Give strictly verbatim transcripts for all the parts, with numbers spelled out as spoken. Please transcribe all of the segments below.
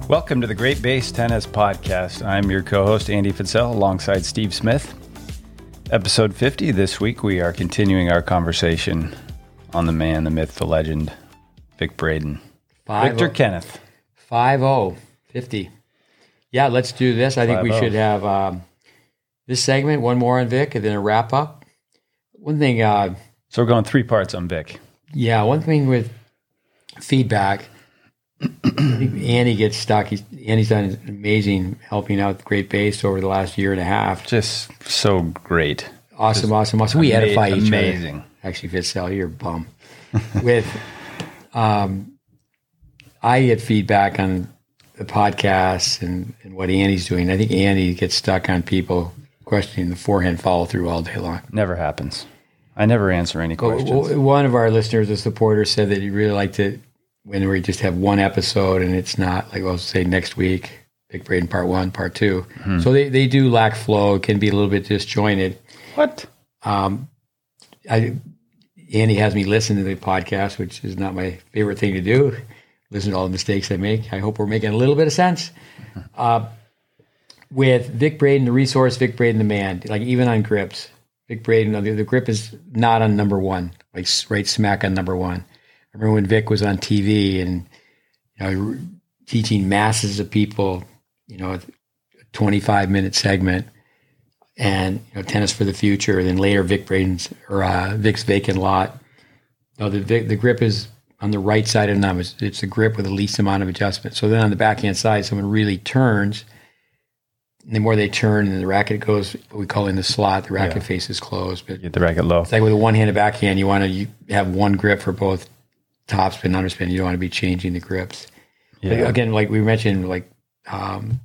Welcome to the Great Base Tennis Podcast. I'm your co-host, Andy Fitzell, alongside Steve Smith. Episode fifty. This week, we are continuing our conversation on the man, the myth, the legend, Vic Braden. Five Victor oh. Kenneth. five oh, fifty. Yeah, let's do this. I think we five oh. should have um, this segment, one more on Vic, and then a wrap-up. One thing... Uh, So we're going three parts on Vic. yeah, one thing with feedback... I think Andy gets stuck. He's, Andy's done amazing helping out the Great Base over the last year and a half. Just so great. Awesome, Just awesome, awesome. We ama- edify each amazing. other. Actually, Fitzell, you're a bum. With, um, I get feedback on the podcast and, and what Andy's doing. I think Andy gets stuck on people questioning the forehand follow through all day long. Never happens. I never answer any questions. Well, one of our listeners, a supporter, said that he really liked it when we just have one episode and it's not like, well, say next week, Vic Braden part one, part two. Mm-hmm. So they, they do lack flow. It can be a little bit disjointed. What? Um, I Andy has me listen to the podcast, which is not my favorite thing to do. Listen to all the mistakes I make. I hope we're making a little bit of sense. Uh, with Vic Braden, the resource, Vic Braden, the man, like even on grips, Vic Braden, the, the grip is not on number one, like right smack on number one. I remember when Vic was on T V and, you know, teaching masses of people, you know, a twenty-five minute segment and, you know, tennis for the future. And then later Vic Braden's or uh, Vic's vacant lot. You know, the the grip is on the right side of them. It's, it's the grip with the least amount of adjustment. So then on the backhand side, someone really turns. And the more they turn and the racket goes, what we call in the slot, the racket Yeah. face is closed. But Get the racket low. it's like with a one-handed backhand, you want to you have one grip for both topspin, underspin. You don't want to be changing the grips. Yeah. Like, again, like we mentioned, like um,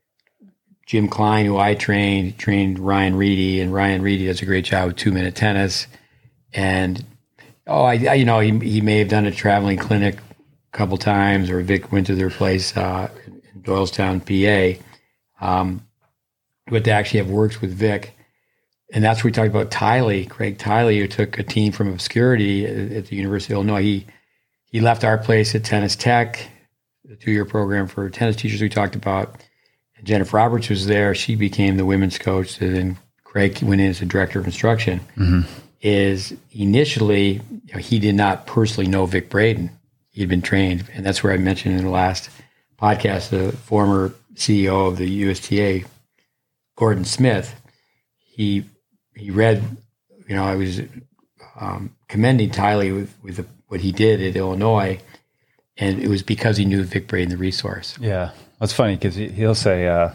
Jim Klein, who I trained, trained Ryan Reedy, and Ryan Reedy does a great job with two-minute tennis. And oh, I, I you know he he may have done a traveling clinic a couple times, or Vic went to their place uh, in Doylestown, P A. Um, but to actually have worked with Vic. And that's where we talked about Tiley, Craig Tiley, who took a team from obscurity at, at the University of Illinois. He he left our place at Tennis Tech, the two-year program for tennis teachers we talked about. And Jennifer Roberts was there. She became the women's coach. And then Craig went in as the director of instruction. Mm-hmm. Is initially, you know, he did not personally know Vic Braden. He'd been trained. And that's where I mentioned in the last podcast, the former C E O of the U S T A, Gordon Smith, he he read, you know, I was um, commending Tiley with, with the, what he did at Illinois, and it was because he knew Vic Braden, the resource. Yeah. That's funny because he, he'll say, uh,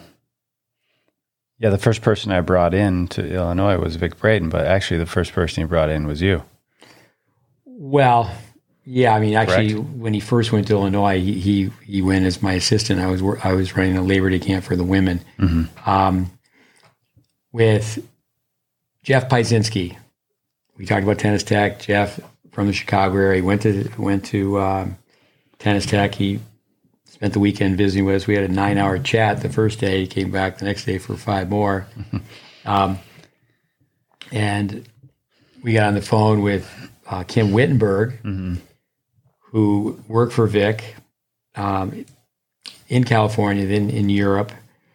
yeah, the first person I brought in to Illinois was Vic Braden, but actually the first person he brought in was you. Well, yeah, I mean, actually, Correct. when he first went to Illinois, he, he he went as my assistant. I was I was running a Labor Day camp for the women. Mm-hmm. Um, with Jeff Piesinski, we talked about Tennis Tech. Jeff from the Chicago area went to went to um, Tennis Tech. He spent the weekend visiting with us. We had a nine-hour chat the first day. He came back the next day for five more. um, and we got on the phone with uh, Kim Wittenberg, Mm-hmm. who worked for Vic um, in California, then in Europe.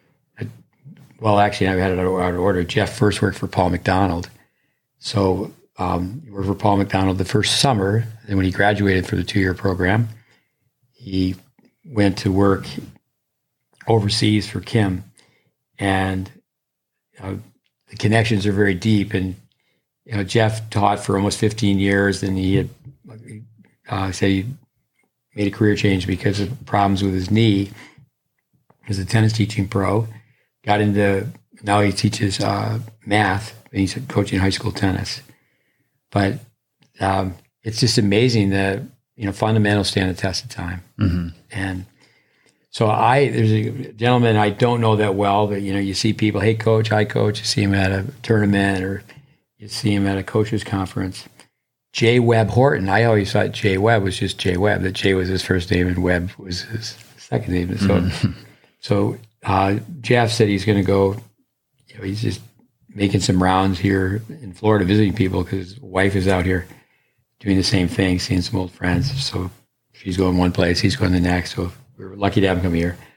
Well, actually, I had it out of order. Jeff first worked for Paul McDonald. So um, he worked for Paul McDonald the first summer. Then when he graduated for the two-year program, he went to work overseas for Kim. And you know, the connections are very deep. And you know, Jeff taught for almost fifteen years, and he had uh, said he made a career change because of problems with his knee as a tennis teaching pro. Got into, now he teaches uh, math, and he's coaching high school tennis. But um, it's just amazing that, you know, fundamentals stand the test of time. Mm-hmm. And so I, there's a gentleman I don't know that well, but, you know, you see people, hey, coach, hi, coach. You see him at a tournament or you see him at a coaches conference. Jay Webb Horton. I always thought Jay Webb was just Jay Webb, that Jay was his first name and Webb was his second name. So, Mm-hmm. so uh, Jeff said he's going to go, you know, he's just making some rounds here in Florida visiting people because his wife is out here doing the same thing, seeing some old friends. So she's going one place, he's going the next. So we're lucky to have him come here.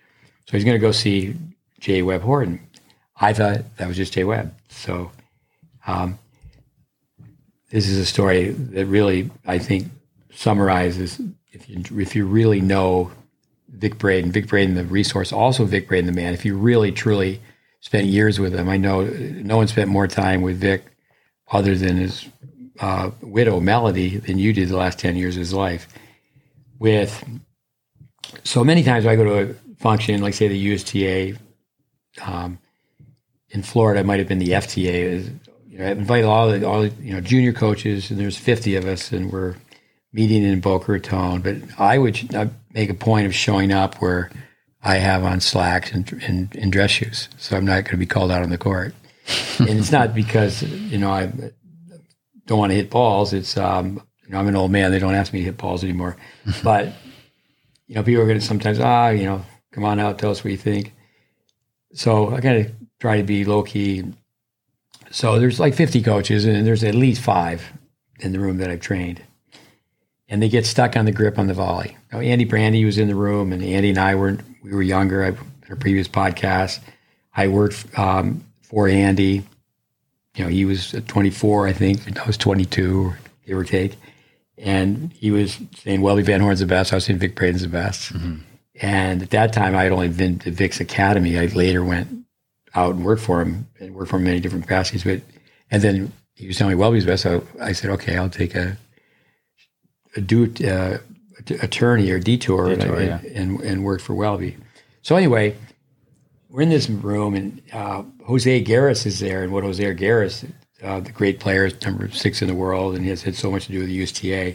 So he's going to go see Jay Webb Horton. I thought that was just Jay Webb. So um, this is a story that really, I think, summarizes, if you, if you really know Vic Braden, Vic Braden, the resource, also Vic Braden, the man, if you really, truly spent years with him. I know no one spent more time with Vic other than his uh, widow, Melody, than you did the last ten years of his life. With so many times I go to a function, like say the U S T A, um, in Florida, it might have been the F T A. You know, I invite all the, all the, you know, junior coaches, and there's fifty of us, and we're meeting in Boca Raton. But I would I'd make a point of showing up where I have on slacks and, and, and dress shoes, so I'm not going to be called out on the court. And it's not because, you know, I don't want to hit balls. It's, um, you know, I'm an old man. They don't ask me to hit balls anymore. But, you know, people are going to sometimes, ah, you know, come on out, tell us what you think. So I got to try to be low key. So there's like fifty coaches, and there's at least five in the room that I've trained. And they get stuck on the grip on the volley. Now, Andy Brandy was in the room, and Andy and I were we were younger. I, in our previous podcast, I worked um, for Andy. You know, he was twenty-four, I think, and I was twenty-two, give or take. And he was saying Welby Van Horn's the best. I was saying Vic Braden's the best. Mm-hmm. And at that time, I had only been to Vic's Academy. I later went out and worked for him, and worked for him in many different capacities. But and then he was telling me Welby's best. So I said, okay, I'll take a a do uh, attorney or detour, detour and, yeah. and, and worked for Welby. So anyway, we're in this room, and uh, Jose Garris is there. And what Jose Garris, uh, the great player, is number six in the world, and he has had so much to do with the U S T A.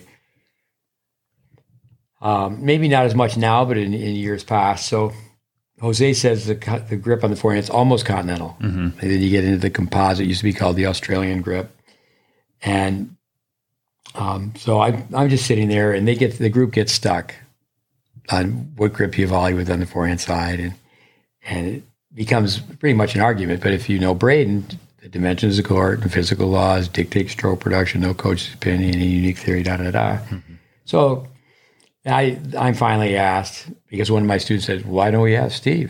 Um, maybe not as much now, but in, in years past. So Jose says the the grip on the forehand is almost continental. Mm-hmm. And then you get into the composite, it used to be called the Australian grip. And Um, so I, I'm just sitting there, and they get the group gets stuck on what grip you volley with on the forehand side, and and it becomes pretty much an argument. But if you know Braden, the dimensions of the court and physical laws dictate stroke production, no coach's opinion, any unique theory, da da da. Mm-hmm. So I I'm finally asked, because one of my students said, "Why don't we have Steve?"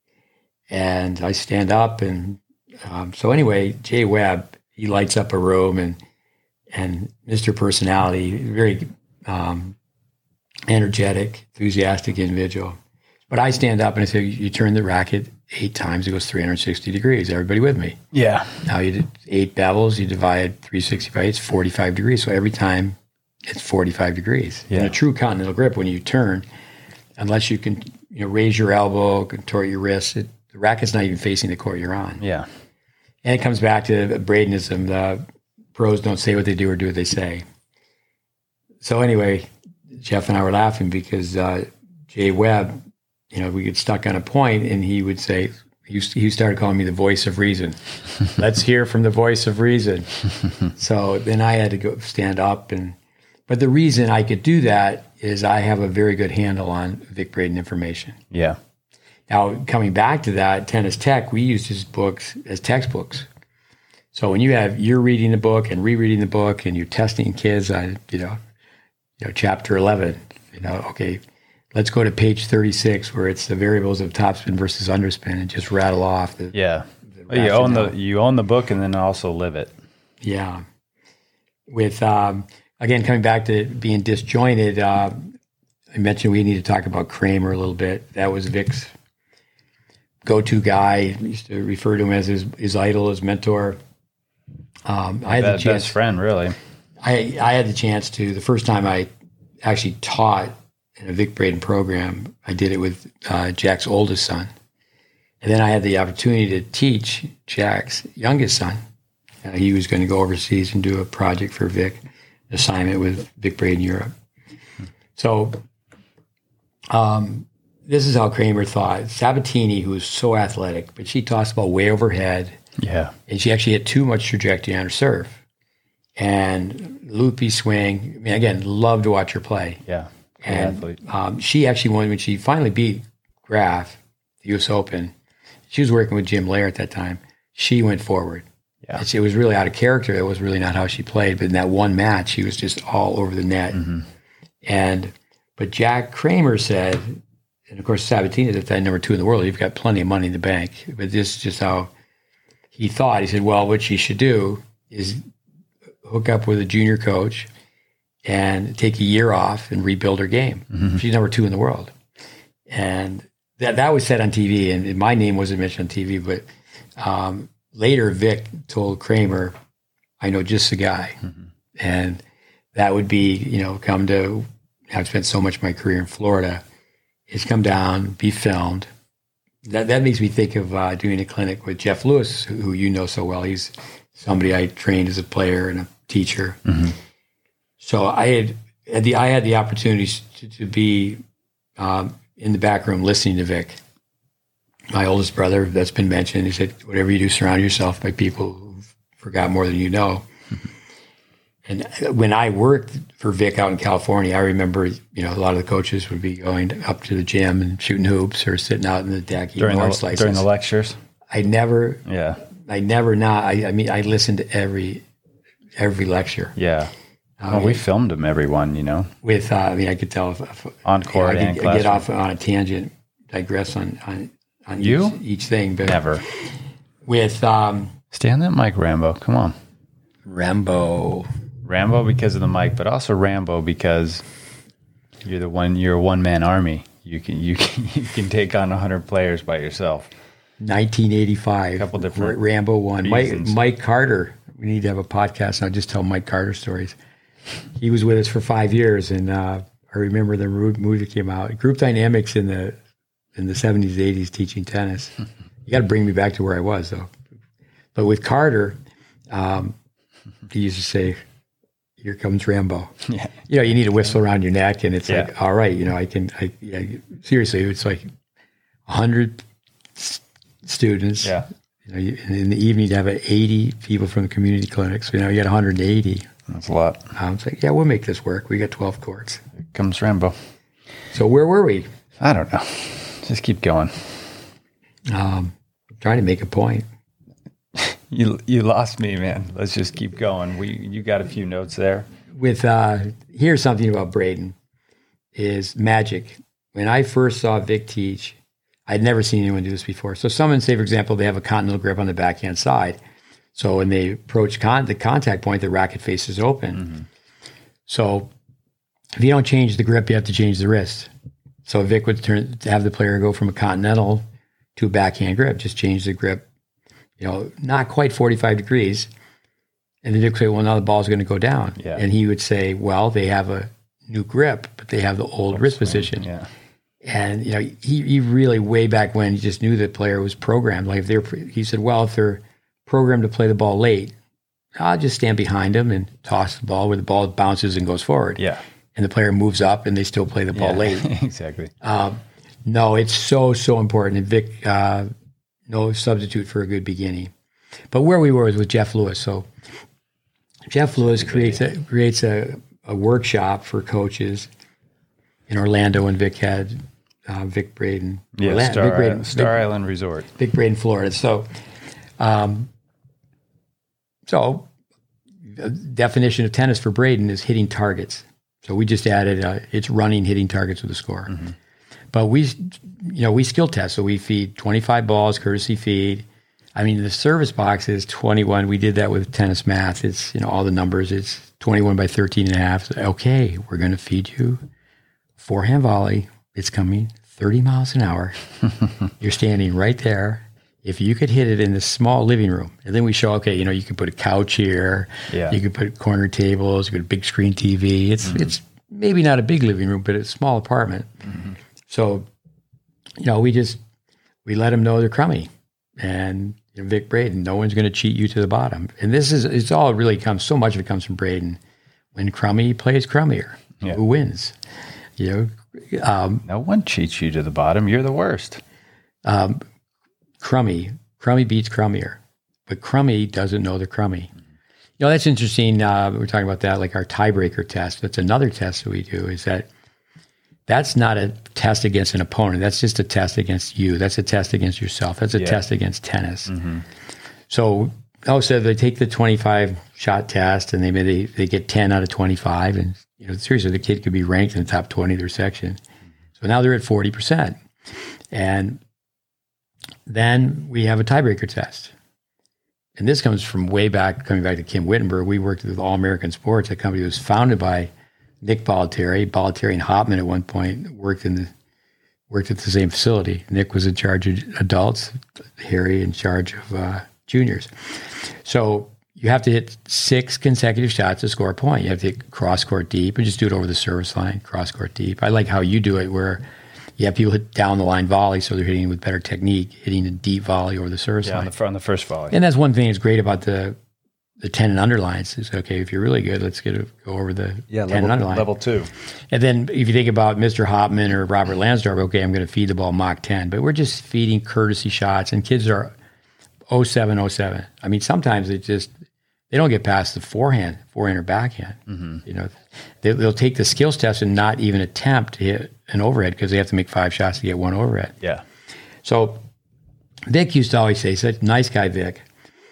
And I stand up, and um, so anyway, Jay Webb, he lights up a room, and. And Mister Personality, very um, energetic, enthusiastic individual. But I stand up and I say, you turn the racket eight times, it goes three hundred sixty degrees. Everybody with me? Yeah. Now you did eight bevels, you divide three hundred sixty by eight, it's forty-five degrees. So every time it's forty-five degrees. Yeah. In a true continental grip, when you turn, unless you can you know, raise your elbow, contort your wrist, it, the racket's not even facing the court you're on. Yeah. And it comes back to Bradenism, the pros don't say what they do or do what they say. So anyway, Jeff and I were laughing because uh, Jay Webb, you know, we get stuck on a point, and he would say, he, he started calling me the voice of reason. Let's hear from the voice of reason. So then I had to go stand up. and But the reason I could do that is I have a very good handle on Vic Braden information. Yeah. Now, coming back to that, Tennis Tech, we used his books as textbooks. So when you have, you're reading the book and rereading the book, and you're testing kids on, you know, you know, chapter eleven, you know, okay, let's go to page thirty-six where it's the variables of topspin versus underspin, and just rattle off the. Yeah. The well, you own the, you own the book and then also live it. Yeah. With, um, again, coming back to being disjointed, uh, I mentioned we need to talk about Kramer a little bit. That was Vic's go-to guy. I used to refer to him as his, his idol, his mentor. Um, I had Be- the chance, best friend, really. I, I had the chance to, the first time I actually taught in a Vic Braden program, I did it with uh, Jack's oldest son. And then I had the opportunity to teach Jack's youngest son. Uh, he was going to go overseas and do a project for Vic, assignment with Vic Braden Europe. So um, this is how Kramer thought. Sabatini, who was so athletic, but she tossed the ball way overhead. Yeah. And she actually had too much trajectory on her serve. And loopy swing. I mean, again, love to watch her play. Yeah. And um, she actually won when she finally beat Graf, the U S Open. She was working with Jim Lair at that time. She went forward. Yeah. It was really out of character. It was really not how she played. But in that one match, she was just all over the net. Mm-hmm. And but Jack Kramer said, and of course, Sabatini at that number two in the world, you've got plenty of money in the bank. But this is just how he thought. He said, well, what she should do is hook up with a junior coach and take a year off and rebuild her game. Mm-hmm. She's number two in the world. And that that was said on T V, and my name wasn't mentioned on T V, but um, later Vic told Kramer, I know just the guy. Mm-hmm. And that would be, you know, come to, I've spent so much of my career in Florida, is come down, be filmed. That that makes me think of uh, doing a clinic with Jeff Lewis, who, who you know so well. He's somebody I trained as a player and a teacher. Mm-hmm. So I had, had the I had the opportunity to, to be um, in the back room listening to Vic, my oldest brother. That's been mentioned. He said, "Whatever you do, surround yourself by people who've forgot more than you know." Mm-hmm. And when I worked for Vic out in California, I remember, you know, a lot of the coaches would be going up to the gym and shooting hoops or sitting out in the deck eating during orange the, slices. During the lectures. I never, yeah, I never not. I, I mean, I listened to every every lecture. Yeah. Well, um, we filmed them, everyone, you know. With, uh, I mean, I could tell if, if on court you know, I could and get off on a tangent, digress on on, on you? each, each thing, but never. With um, stay on that mic, Rambo. Come on, Rambo. Rambo because of the mic, but also Rambo because you're the one. You're a one man army. You can you can you can take on a hundred players by yourself. nineteen eighty-five. A couple different R- Rambo one. Mike, reasons. Mike Carter. We need to have a podcast. And I'll just tell Mike Carter stories. He was with us for five years, and uh, I remember the movie came out. Group dynamics in the in the seventies, eighties, teaching tennis. You got to bring me back to where I was, though. But with Carter, um, he used to say, "Here comes Rambo." Yeah. You know, you need a whistle around your neck, and it's yeah. like, all right, you know, I can. I yeah, seriously, it's like a hundred s- students. Yeah. You know, you, and in the evening, you have eighty people from the community clinics. So, you know, you got one hundred eighty. That's a lot. Um, it's like, yeah, we'll make this work. We got twelve courts. Here comes Rambo. So where were we? I don't know. Just keep going. Um, trying to make a point. You you lost me, man. Let's just keep going. We you got a few notes there. With uh, here's something about Braden is magic. When I first saw Vic teach, I'd never seen anyone do this before. So someone say, for example, they have a continental grip on the backhand side. So when they approach con- the contact point, the racket face is open. Mm-hmm. So if you don't change the grip, you have to change the wrist. So Vic would turn to have the player go from a continental to a backhand grip. Just change the grip, you know, not quite forty-five degrees. And then Vic would say, well, now the ball's going to go down. Yeah. And he would say, well, they have a new grip, but they have the old wrist swing position. Yeah. And, you know, he, he really, way back when, he just knew the player was programmed. Like if they're, he said, well, if they're programmed to play the ball late, I'll just stand behind them and toss the ball where the ball bounces and goes forward. Yeah. And the player moves up and they still play the ball yeah, late. Exactly. Um, no, it's so, so important. And Vic, uh, no substitute for a good beginning. But where we were was with Jeff Lewis. So Jeff Lewis creates a, creates a, a workshop for coaches in Orlando, and Vic had uh, Vic Braden. Yeah, Orlando, Star, Vic Braden, Star Vic, Island Resort. Vic Braden, Florida. So, um, so the definition of tennis for Braden is hitting targets. So we just added, uh, it's running, hitting targets with a score. Mm-hmm. But we, you know, we skill test. So we feed twenty-five balls, courtesy feed. I mean, the service box is twenty-one. We did that with tennis math. It's, you know, all the numbers. It's twenty-one by thirteen and a half. So, okay, we're going to feed you forehand volley. It's coming thirty miles an hour. You're standing right there. If you could hit it in this small living room, and then we show, okay, you know, you could put a couch here. Yeah. You could put corner tables. You could put a big screen T V. It's mm-hmm. it's maybe not a big living room, but it's a small apartment. Mm-hmm. So, you know, we just, we let them know they're crummy. And you know, Vic Braden, no one's going to cheat you to the bottom. And this is, it's all really comes, so much of it comes from Braden. When crummy plays crummier, yeah. who wins? You know, um, no one cheats you to the bottom. You're the worst. Um, crummy, crummy beats crummier, but crummy doesn't know the crummy. You know, that's interesting. Uh, we're talking about that, like our tiebreaker test. That's another test that we do, is that that's not a test against an opponent. That's just a test against you. That's a test against yourself. That's a yeah. test against tennis. Mm-hmm. So, oh, so they take the twenty-five shot test and they maybe they, they get ten out of twenty-five. And, you know, seriously, the kid could be ranked in the top twenty of their section. So So now they're at forty percent. And then we have a tiebreaker test. And this comes from way back, coming back to Kim Wittenberg. We worked with All American Sports, a company that was founded by Nick Bollettieri. Bollettieri and Hopman at one point worked in the worked at the same facility. Nick was in charge of adults, Harry in charge of uh, juniors. So you have to hit six consecutive shots to score a point. You have to hit cross-court deep and just do it over the service line, cross-court deep. I like how you do it, where you have people hit down the line volley, so they're hitting with better technique, hitting a deep volley over the service yeah, line. on the, on the first volley. And that's one thing that's great about the the ten and under lines. Is okay, if you're really good, let's get a, go over the yeah, ten level, and under line. level two. And then if you think about Mister Hopman or Robert Lansdorf, okay, I'm going to feed the ball Mach ten, but we're just feeding courtesy shots, and kids are oh seven, oh seven. I mean, sometimes they just they don't get past the forehand, forehand or backhand. Mm-hmm. You know, they, they'll take the skills test and not even attempt to hit an overhead because they have to make five shots to get one overhead. Yeah. So Vic used to always say, such nice guy Vic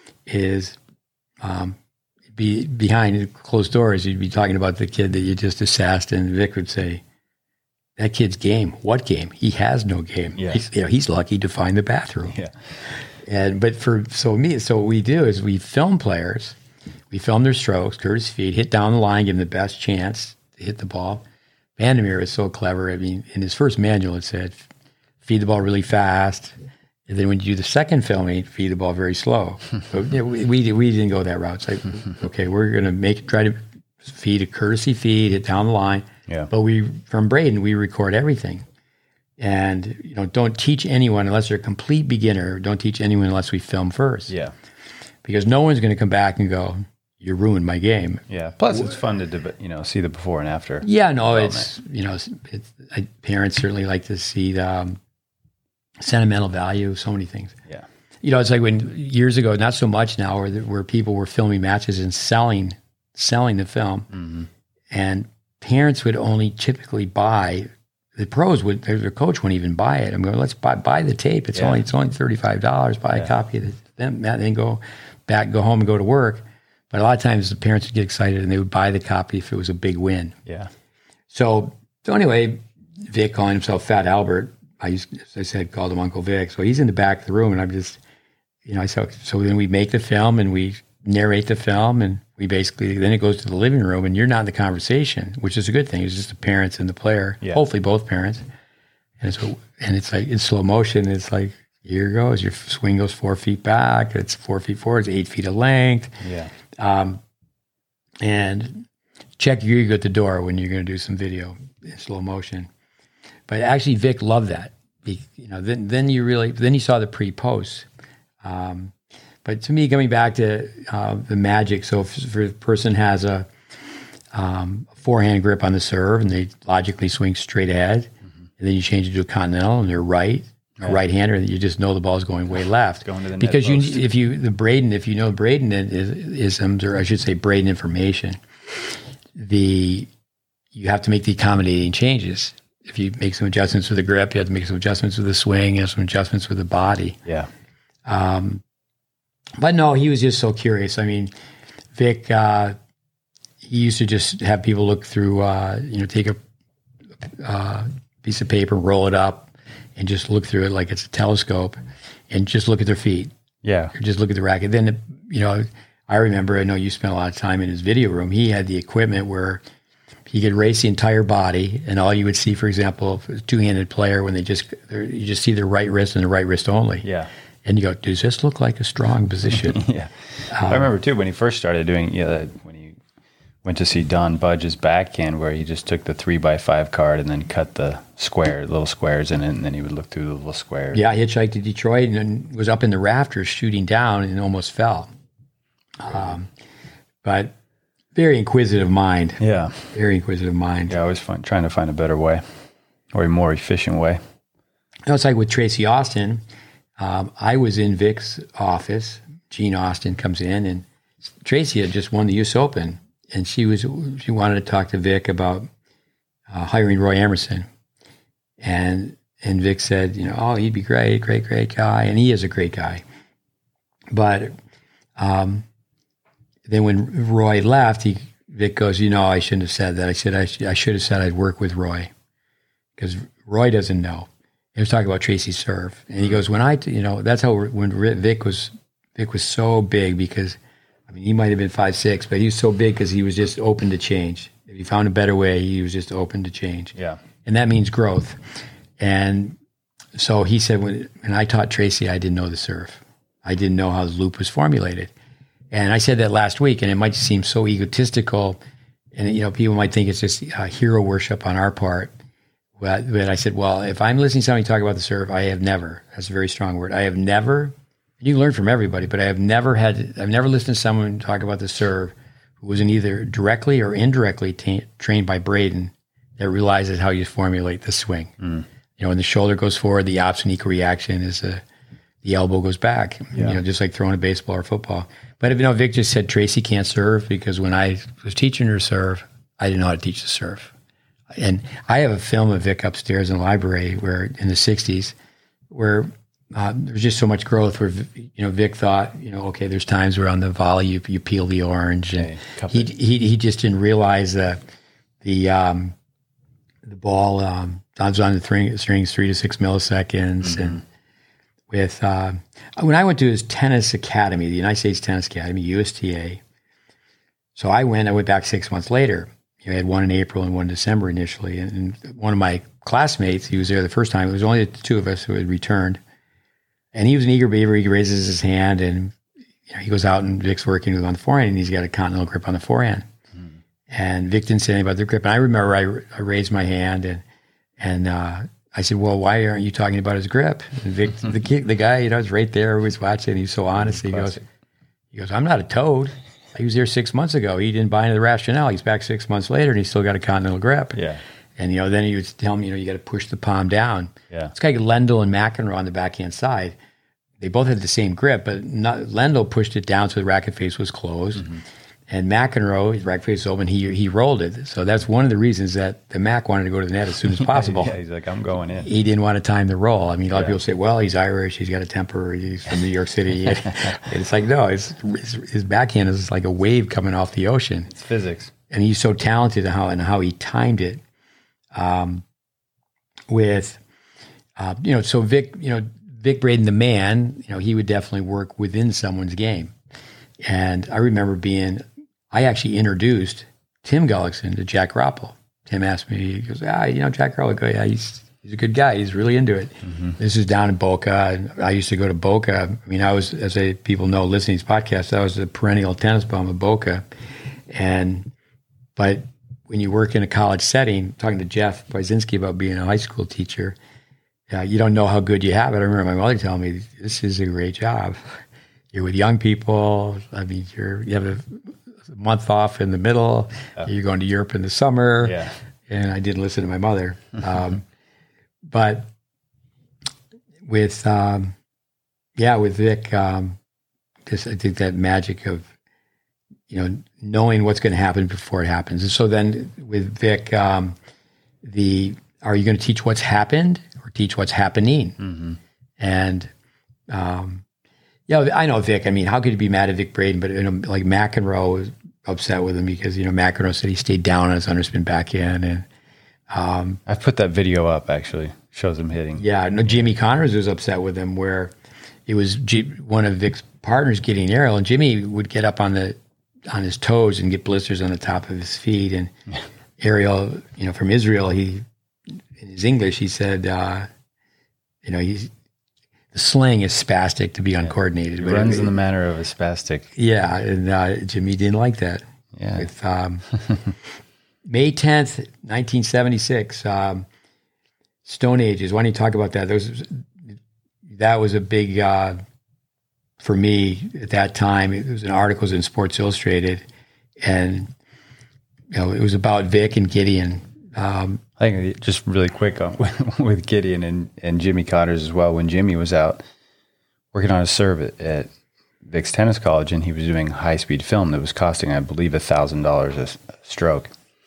is um, be behind closed doors. You'd be talking about the kid that you just assassed, and Vic would say, "That kid's game. What game? He has no game. Yeah. He's, you know, he's lucky to find the bathroom." Yeah. And but for so me, so what we do is we film players. We film their strokes, courtesy feed, hit down the line, give them the best chance to hit the ball. Vandermeer is so clever. I mean, in his first manual, it said, feed the ball really fast. And then when you do the second filming, feed the ball very slow. So you know, we, we we didn't go that route. It's like, okay, we're going to make try to feed a courtesy feed, hit down the line. Yeah. But we, from Braden, we record everything. And, you know, don't teach anyone unless you're a complete beginner. Don't teach anyone unless we film first. Yeah. Because no one's going to come back and go, you ruined my game. Yeah. Plus, it's fun to deb- you know see the before and after. Yeah, no, it's you know, it's, it's, I, parents certainly like to see the um, sentimental value. So many things. Yeah. You know, it's like when years ago, not so much now, where where people were filming matches and selling selling the film, mm-hmm. and parents would only typically buy. The pros would, their coach wouldn't even buy it. I'm going, let's buy buy the tape. It's yeah. only it's only thirty-five dollars. Buy yeah. a copy of it. Then then go back, go home, and go to work. But a lot of times the parents would get excited and they would buy the copy if it was a big win. Yeah. So, so anyway, Vic calling himself Fat Albert, I used, as I said, called him Uncle Vic. So he's in the back of the room and I'm just, you know, I said, so then we make the film and we narrate the film and we basically, then it goes to the living room and you're not in the conversation, which is a good thing. It's just the parents and the player, yeah. hopefully both parents. And it's, and it's like in slow motion, it's like, here goes, your swing goes four feet back, it's four feet forward, it's eight feet of length. Yeah. Um, and check your ego at the door when you're going to do some video in slow motion. But actually, Vic loved that. He, you know, then then you really then you saw the pre-post. Um, but to me, coming back to uh, the magic, so if, if a person has a um, forehand grip on the serve and they logically swing straight ahead, mm-hmm. and then you change it to a continental and they're right. A right. right-hander, you just know the ball's going way left. Going to the because net you, post. If you the Braden, if you know Braden is, isms, or I should say Braden information, the you have to make the accommodating changes. If you make some adjustments with the grip, you have to make some adjustments with the swing, you have some adjustments with the body. Yeah. Um, but no, he was just so curious. I mean, Vic, uh, he used to just have people look through, uh, you know, take a uh, piece of paper, roll it up, and just look through it like it's a telescope and just look at their feet. Yeah. Or just look at the racket. Then, you know, I remember, I know you spent a lot of time in his video room. He had the equipment where he could race the entire body. And all you would see, for example, a two-handed player, when they just, you just see their right wrist and the right wrist only. Yeah. And you go, does this look like a strong position? yeah. Um, I remember too, when he first started doing, you know, when he went to see Don Budge's backhand, where he just took the three by five card and then cut the square, little squares in it, and then he would look through the little squares. Yeah, I hitchhiked to Detroit and then was up in the rafters shooting down and almost fell. Um, but very inquisitive mind. Yeah. Very inquisitive mind. Yeah, always fun, trying to find a better way or a more efficient way. You know, it's like with Tracy Austin. Um, I was in Vic's office. Gene Austin comes in, and Tracy had just won the U S Open. And she was she wanted to talk to Vic about uh, hiring Roy Emerson, and and Vic said, you know, oh, he'd be great, great, great guy, and he is a great guy. But um, then when Roy left, he Vic goes, you know, I shouldn't have said that. I said I, sh- I should have said I'd work with Roy, because Roy doesn't know. He was talking about Tracy's serve, and he goes, "When I, you know, that's how when Vic was Vic was so big because, I mean, he might have been five six, but he was so big because he was just open to change. If he found a better way, he was just open to change. Yeah, and that means growth. And so he said, when, when I taught Tracy, I didn't know the serve. I didn't know how the loop was formulated. And I said that last week, and it might seem so egotistical, and you know, people might think it's just uh, hero worship on our part. But, but I said, well, if I'm listening to somebody talk about the serve, I have never. That's a very strong word. I have never. You can learn from everybody, but I have never had. I've never listened to someone talk about the serve who wasn't either directly or indirectly t- trained by Braden that realizes how you formulate the swing. Mm. You know, when the shoulder goes forward, the opposite equal reaction is a, the elbow goes back. Yeah. You know, just like throwing a baseball or football. But if you know, Vic just said Tracy can't serve because when I was teaching her to serve, I didn't know how to teach the serve. And I have a film of Vic upstairs in the library where in the sixties where uh, there's just so much growth where, you know, Vic thought, you know, okay, there's times where on the volley you, you peel the orange. And okay, he, he he just didn't realize that the um, the ball um, was on the string, strings three to six milliseconds. Mm-hmm. And with uh, when I went to his tennis academy, the United States Tennis Academy, U S T A. So I went, I went back six months later. You know, I had one in April and one in December initially. And, and one of my classmates, he was there the first time. It was only the two of us who had returned. And he was an eager beaver. He raises his hand and you know, he goes out and Vic's working with him on the forehand and he's got a continental grip on the forehand. Mm. And Vic didn't say anything about the grip. And I remember I, I raised my hand and and uh, I said, well, why aren't you talking about his grip? And Vic, the kid, the guy, you know, was right there, was watching. He's so honest. He goes, he goes, I'm not a toad. He was there six months ago. He didn't buy into the rationale. He's back six months later and he's still got a continental grip. Yeah. And, you know, then he would tell me, you know, you got to push the palm down. Yeah. It's like Lendl and McEnroe on the backhand side. They both had the same grip, but not, Lendl pushed it down so the racket face was closed. Mm-hmm. And McEnroe, his racket face was open, he he rolled it. So that's one of the reasons that the Mac wanted to go to the net as soon as possible. Yeah, he's like, I'm going in. He didn't want to time the roll. I mean, a lot yeah. of people say, well, he's Irish, he's got a temper, he's from New York City. And it's like, no, his, his, his backhand is like a wave coming off the ocean. It's physics. And he's so talented in how, in how he timed it. Um, with, uh, you know, so Vic, you know, Vic Braden, the man, you know, he would definitely work within someone's game. And I remember being, I actually introduced Tim Gullickson to Jack Ruppel. Tim asked me, he goes, ah, you know, Jack Ruppel, yeah, he's he's a good guy. He's really into it. Mm-hmm. This is down in Boca. And I used to go to Boca. I mean, I was, as I, people know, listening to these podcasts, I was a perennial tennis bum of Boca. And, but when you work in a college setting, talking to Jeff Wyszynski about being a high school teacher, uh, you don't know how good you have it. I remember my mother telling me, this is a great job. You're with young people. I mean, you're, you have a, a month off in the middle. Oh. You're going to Europe in the summer. Yeah. And I didn't listen to my mother. Um, but with, um, yeah, with Vic, um, just, I think that magic of, you know, knowing what's going to happen before it happens. And so then with Vic, um, the, are you going to teach what's happened or teach what's happening? Mm-hmm. And, um, yeah, I know Vic. I mean, how could you be mad at Vic Braden? But you know, like McEnroe was upset with him because you know McEnroe said he stayed down on his underspin backhand, and um, I've put that video up. Actually, shows him hitting. Yeah, no, Jimmy Connors was upset with him where it was G- one of Vic's partners getting aerial, and Jimmy would get up on the on his toes and get blisters on the top of his feet. And Ariel, you know, from Israel, he in his English he said, uh, you know, he's. The slang is spastic to be yeah. uncoordinated. It runs it, in the manner of a spastic. Yeah, and uh, Jimmy didn't like that. Yeah. With um, May tenth, nineteen seventy-six, um, Stone Ages. Why don't you talk about that? That was, that was a big, uh, for me at that time, it was an article in Sports Illustrated, and you know, it was about Vic and Gideon. Um, I think just really quick on, with Gideon and, and Jimmy Connors as well. When Jimmy was out working on his serve at, at Vic's Tennis College, and he was doing high-speed film that was costing, I believe, one thousand dollars a stroke.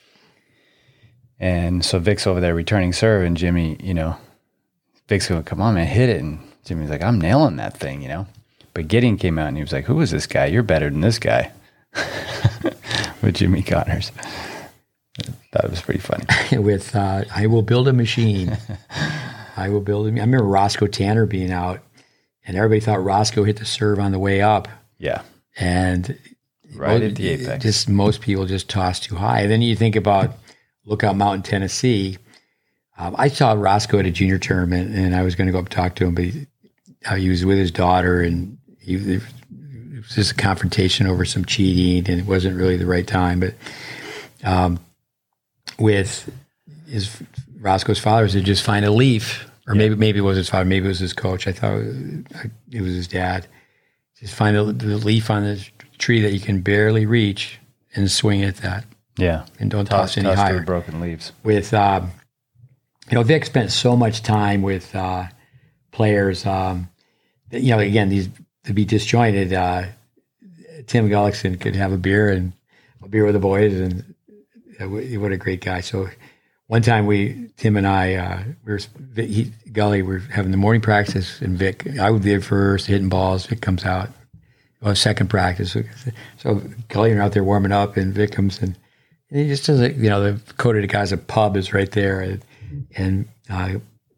And so Vic's over there returning serve, and Jimmy, you know, Vic's going, come on, man, hit it. And Jimmy's like, I'm nailing that thing, you know. But Gideon came out, and he was like, who is this guy? You're better than this guy. With Jimmy Connors. That was pretty funny. with uh, I will build a machine. I will build a I remember Roscoe Tanner being out, and everybody thought Roscoe hit the serve on the way up. Yeah. And right most, at the apex. Just most people just toss too high. And then you think about Lookout Mountain, Tennessee. Um, I saw Roscoe at a junior tournament, and I was going to go up and talk to him, but he, uh, he was with his daughter, and he, it was just a confrontation over some cheating, and it wasn't really the right time. But um, with his Roscoe's father, said just find a leaf, or maybe maybe it was his father, maybe it was his coach. I thought it was his dad. Just find the, the leaf on the tree that you can barely reach and swing at that. Yeah, and don't toss, toss any toss higher. To broken leaves. With um, you know, Vic spent so much time with uh, players. Um, that, you know, again, these to be disjointed. Uh, Tim Gullickson could have a beer and a beer with the boys, and uh, what a great guy. So one time we, Tim and I, uh, we were he, Gully, we were having the morning practice, and Vic, I would be there first, hitting balls. Vic comes out. Well, second practice. So Gully and I are out there warming up, and Vic comes in. And he just doesn't, you know, the Coda Gaza pub is right there. And, and uh,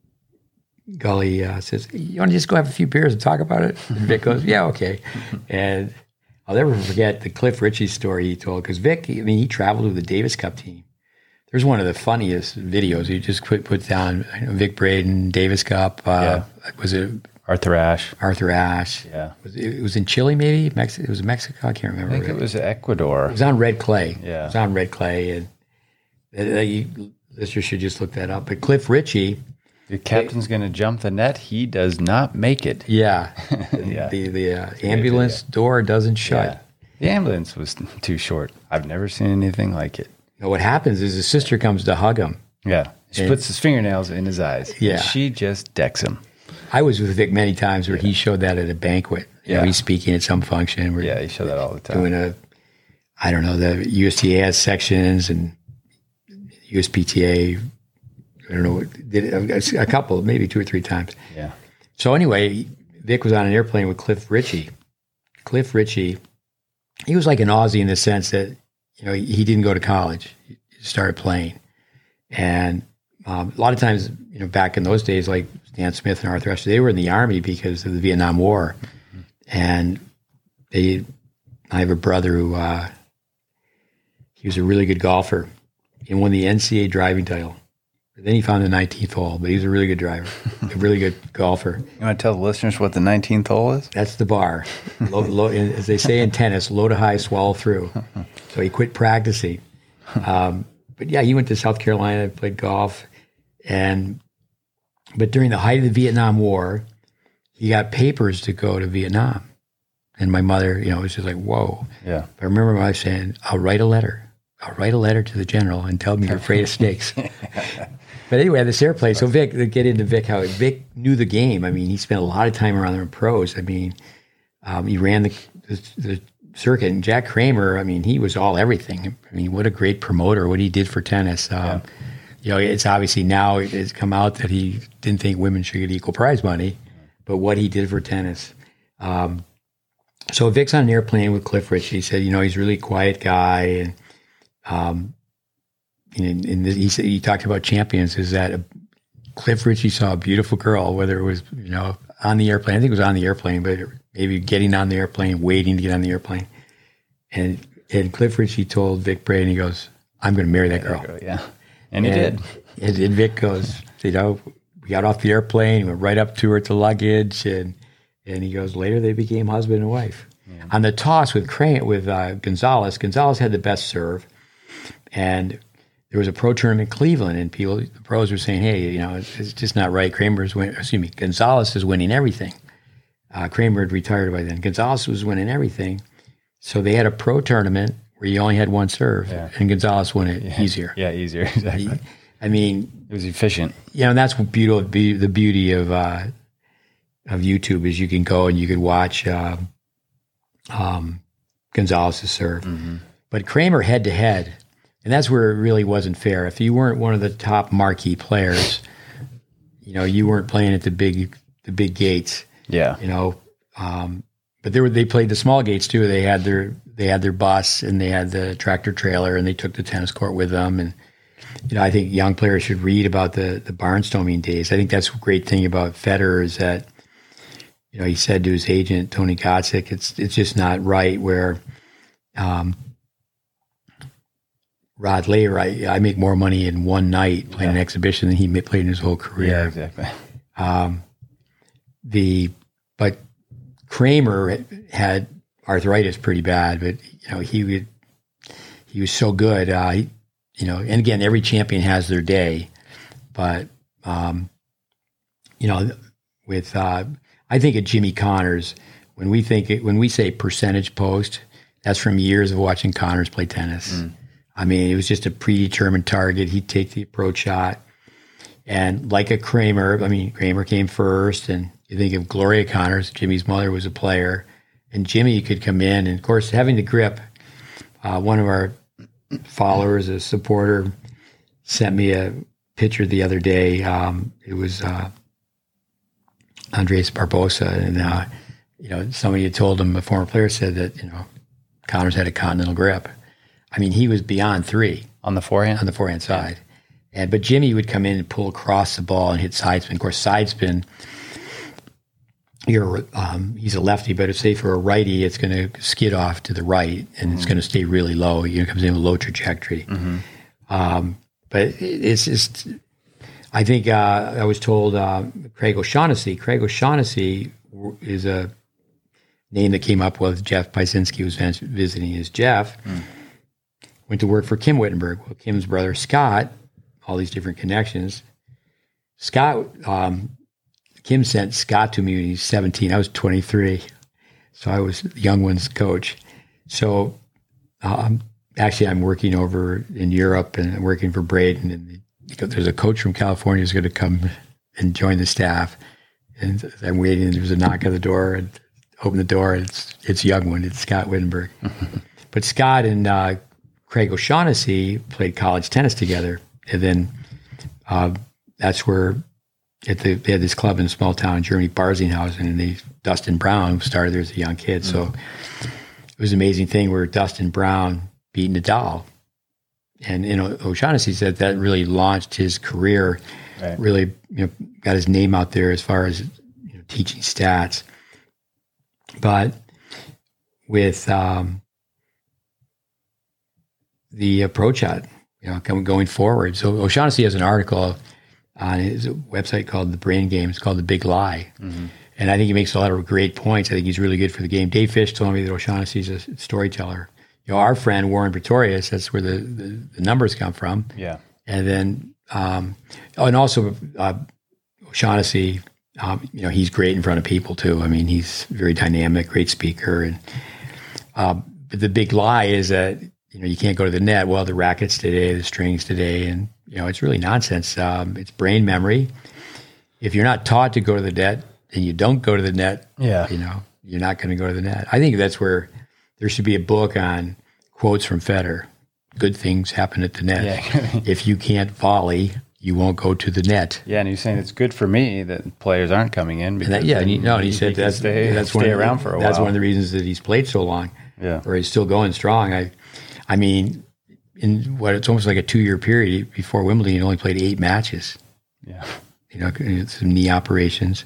Gully uh, says, you want to just go have a few beers and talk about it? And Vic goes, yeah, okay. And I'll never forget the Cliff Ritchie story he told, because Vic, I mean, he traveled with the Davis Cup team. There's one of the funniest videos. He just put, put down you know, Vic Braden, Davis Cup. Uh, yeah. Was it Arthur Ashe? Arthur Ashe. Yeah. Was it, it was in Chile, maybe? Mex- it was Mexico? I can't remember. I think really. It was Ecuador. It was on red clay. Yeah. It was on red clay. And uh, you, listeners should just look that up. But Cliff Ritchie. The captain's going to jump the net. He does not make it. Yeah. yeah. The, the uh, ambulance yeah. door doesn't shut. Yeah. The ambulance was too short. I've never seen anything like it. Now what happens is his sister comes to hug him. Yeah. She and, puts his fingernails in his eyes. Yeah. She just decks him. I was with Vic many times where yeah. he showed that at a banquet. You yeah. know, he's speaking at some function. Where yeah, he showed that all the time. Doing a, I don't know, the U S T A has sections and U S P T A, I don't know, did it a, a couple, maybe two or three times. Yeah. So anyway, Vic was on an airplane with Cliff Ritchie. Cliff Ritchie, he was like an Aussie in the sense that, you know, he didn't go to college. He started playing. And um, a lot of times, you know, back in those days, like Stan Smith and Arthur Ashe, they were in the Army because of the Vietnam War. Mm-hmm. And they, I have a brother who, uh, he was a really good golfer and won the N C A A driving title. Then he found the nineteenth hole, but he was a really good driver, a really good golfer. You want to tell the listeners what the nineteenth hole is? That's the bar. Low, low, as they say in tennis, low to high, swallow through. So he quit practicing. Um, but yeah, he went to South Carolina, played golf. and But during the height of the Vietnam War, he got papers to go to Vietnam. And my mother, you know, was just like, whoa. Yeah. I remember my wife saying, I'll write a letter. I'll write a letter to the general and tell him you're afraid of snakes. But anyway, this airplane. So Vic, to get into Vic, how Vic knew the game. I mean, he spent a lot of time around the pros. I mean, um, he ran the, the, the circuit. And Jack Kramer, I mean, he was all everything. I mean, what a great promoter, what he did for tennis. Um, yeah. You know, it's obviously now it's come out that he didn't think women should get equal prize money, but what he did for tennis. Um, so Vic's on an airplane with Cliff Ritchie. He said, you know, he's a really quiet guy. And, um, And, and he said, he talked about champions, is that a, Cliff Ritchie saw a beautiful girl, whether it was, you know, on the airplane. I think it was on the airplane, but maybe getting on the airplane, waiting to get on the airplane. And and Cliff Ritchie told Vic Braden, he goes, I'm going to marry that girl. Go, yeah. And he and, did. And, and Vic goes, you know, we got off the airplane, we went right up to her to luggage. And, and he goes, later they became husband and wife. Yeah. On the toss with Crane, with uh, Gonzalez, Gonzalez had the best serve. And there was a pro tournament in Cleveland, and people, the pros were saying, "Hey, you know, it's, it's just not right. Kramer's winning. Excuse me, Gonzalez is winning everything." Uh, Kramer had retired by then. Gonzalez was winning everything, so they had a pro tournament where you only had one serve, yeah. and Gonzalez won it yeah. easier. Yeah, easier. Exactly. He, I mean, it was efficient. You know, and that's what beauty, the beauty of uh, of YouTube is you can go and you can watch uh, um, Gonzalez's serve, mm-hmm. but Kramer head to head. And that's where it really wasn't fair. If you weren't one of the top marquee players, you know, you weren't playing at the big, the big gates. Yeah. You know, um, but they were, they played the small gates too. They had their, they had their bus and they had the tractor trailer and they took the tennis court with them. And, you know, I think young players should read about the, the barnstorming days. I think that's a great thing about Federer is that, you know, he said to his agent, Tony Gotzik, it's, it's just not right where, um, Rod Laver, I, I make more money in one night playing yeah. an exhibition than he played in his whole career. Yeah, exactly. Um, the, but Kramer had arthritis pretty bad, but you know, he would, he was so good. Uh, he, you know, and again, every champion has their day, but, um, you know, with, uh, I think of Jimmy Connors, when we think, it, when we say percentage post, that's from years of watching Connors play tennis. Mm. I mean, it was just a predetermined target. He'd take the approach shot. And like a Kramer, I mean, Kramer came first, and you think of Gloria Connors, Jimmy's mother was a player, and Jimmy could come in. And, of course, having the grip, uh, one of our followers, a supporter, sent me a picture the other day. Um, it was uh, Andres Barbosa, and, uh, you know, somebody had told him, a former player said that, you know, Connors had a continental grip. I mean, he was beyond three. On the forehand? On the forehand side. And But Jimmy would come in and pull across the ball and hit side spin. Of course, side spin, you're, um, he's a lefty, but if, say, for a righty, it's going to skid off to the right, and mm-hmm. it's going to stay really low. You know, it comes in with a low trajectory. Mm-hmm. Um, but it, it's just, I think uh, I was told uh, Craig O'Shaughnessy. Craig O'Shaughnessy is a name that came up with Jeff Pysinski was visiting his Jeff. Mm. Went to work for Kim Wittenberg. Well, Kim's brother, Scott, all these different connections. Scott, um, Kim sent Scott to me when he was seventeen. I was twenty-three. So I was the young one's coach. So um, actually I'm working over in Europe and I'm working for Braden. And there's a coach from California who's going to come and join the staff. And I'm waiting. There's a knock on the door and open the door. And it's, it's a young one. It's Scott Wittenberg. But Scott and uh, Craig O'Shaughnessy played college tennis together. And then uh, that's where at the, they had this club in a small town in Germany, Barsinghausen, and they, Dustin Brown started there as a young kid. Mm-hmm. So it was an amazing thing where Dustin Brown beat Nadal. And, you know, O'Shaughnessy said that really launched his career, right. really, you know, got his name out there as far as, you know, teaching stats. But with um, the approach shot, you know, going forward. So O'Shaughnessy has an article on his website called The Brain Game. It's called The Big Lie. Mm-hmm. And I think he makes a lot of great points. I think he's really good for the game. Dave Fish told me that O'Shaughnessy's a storyteller. You know, our friend Warren Pretorius, that's where the, the, the numbers come from. Yeah. And then, um, oh, and also uh, O'Shaughnessy, um, you know, he's great in front of people too. I mean, he's very dynamic, great speaker. And uh, but the big lie is that, you know, you can't go to the net. Well, the rackets today, the strings today, and, you know, it's really nonsense. Um, it's brain memory. If you're not taught to go to the net and you don't go to the net, yeah. you know, you're not going to go to the net. I think that's where there should be a book on quotes from Federer. Good things happen at the net. Yeah. If you can't volley, you won't go to the net. Yeah, and he's saying it's good for me that players aren't coming in. Because and that, yeah, and he, no, and he, he said that's, stay, that's stay one around the, for a that's while. That's one of the reasons that he's played so long. Yeah, or he's still going strong. I, I mean, in what it's almost like a two-year period before Wimbledon, he only played eight matches. Yeah, you know, some knee operations.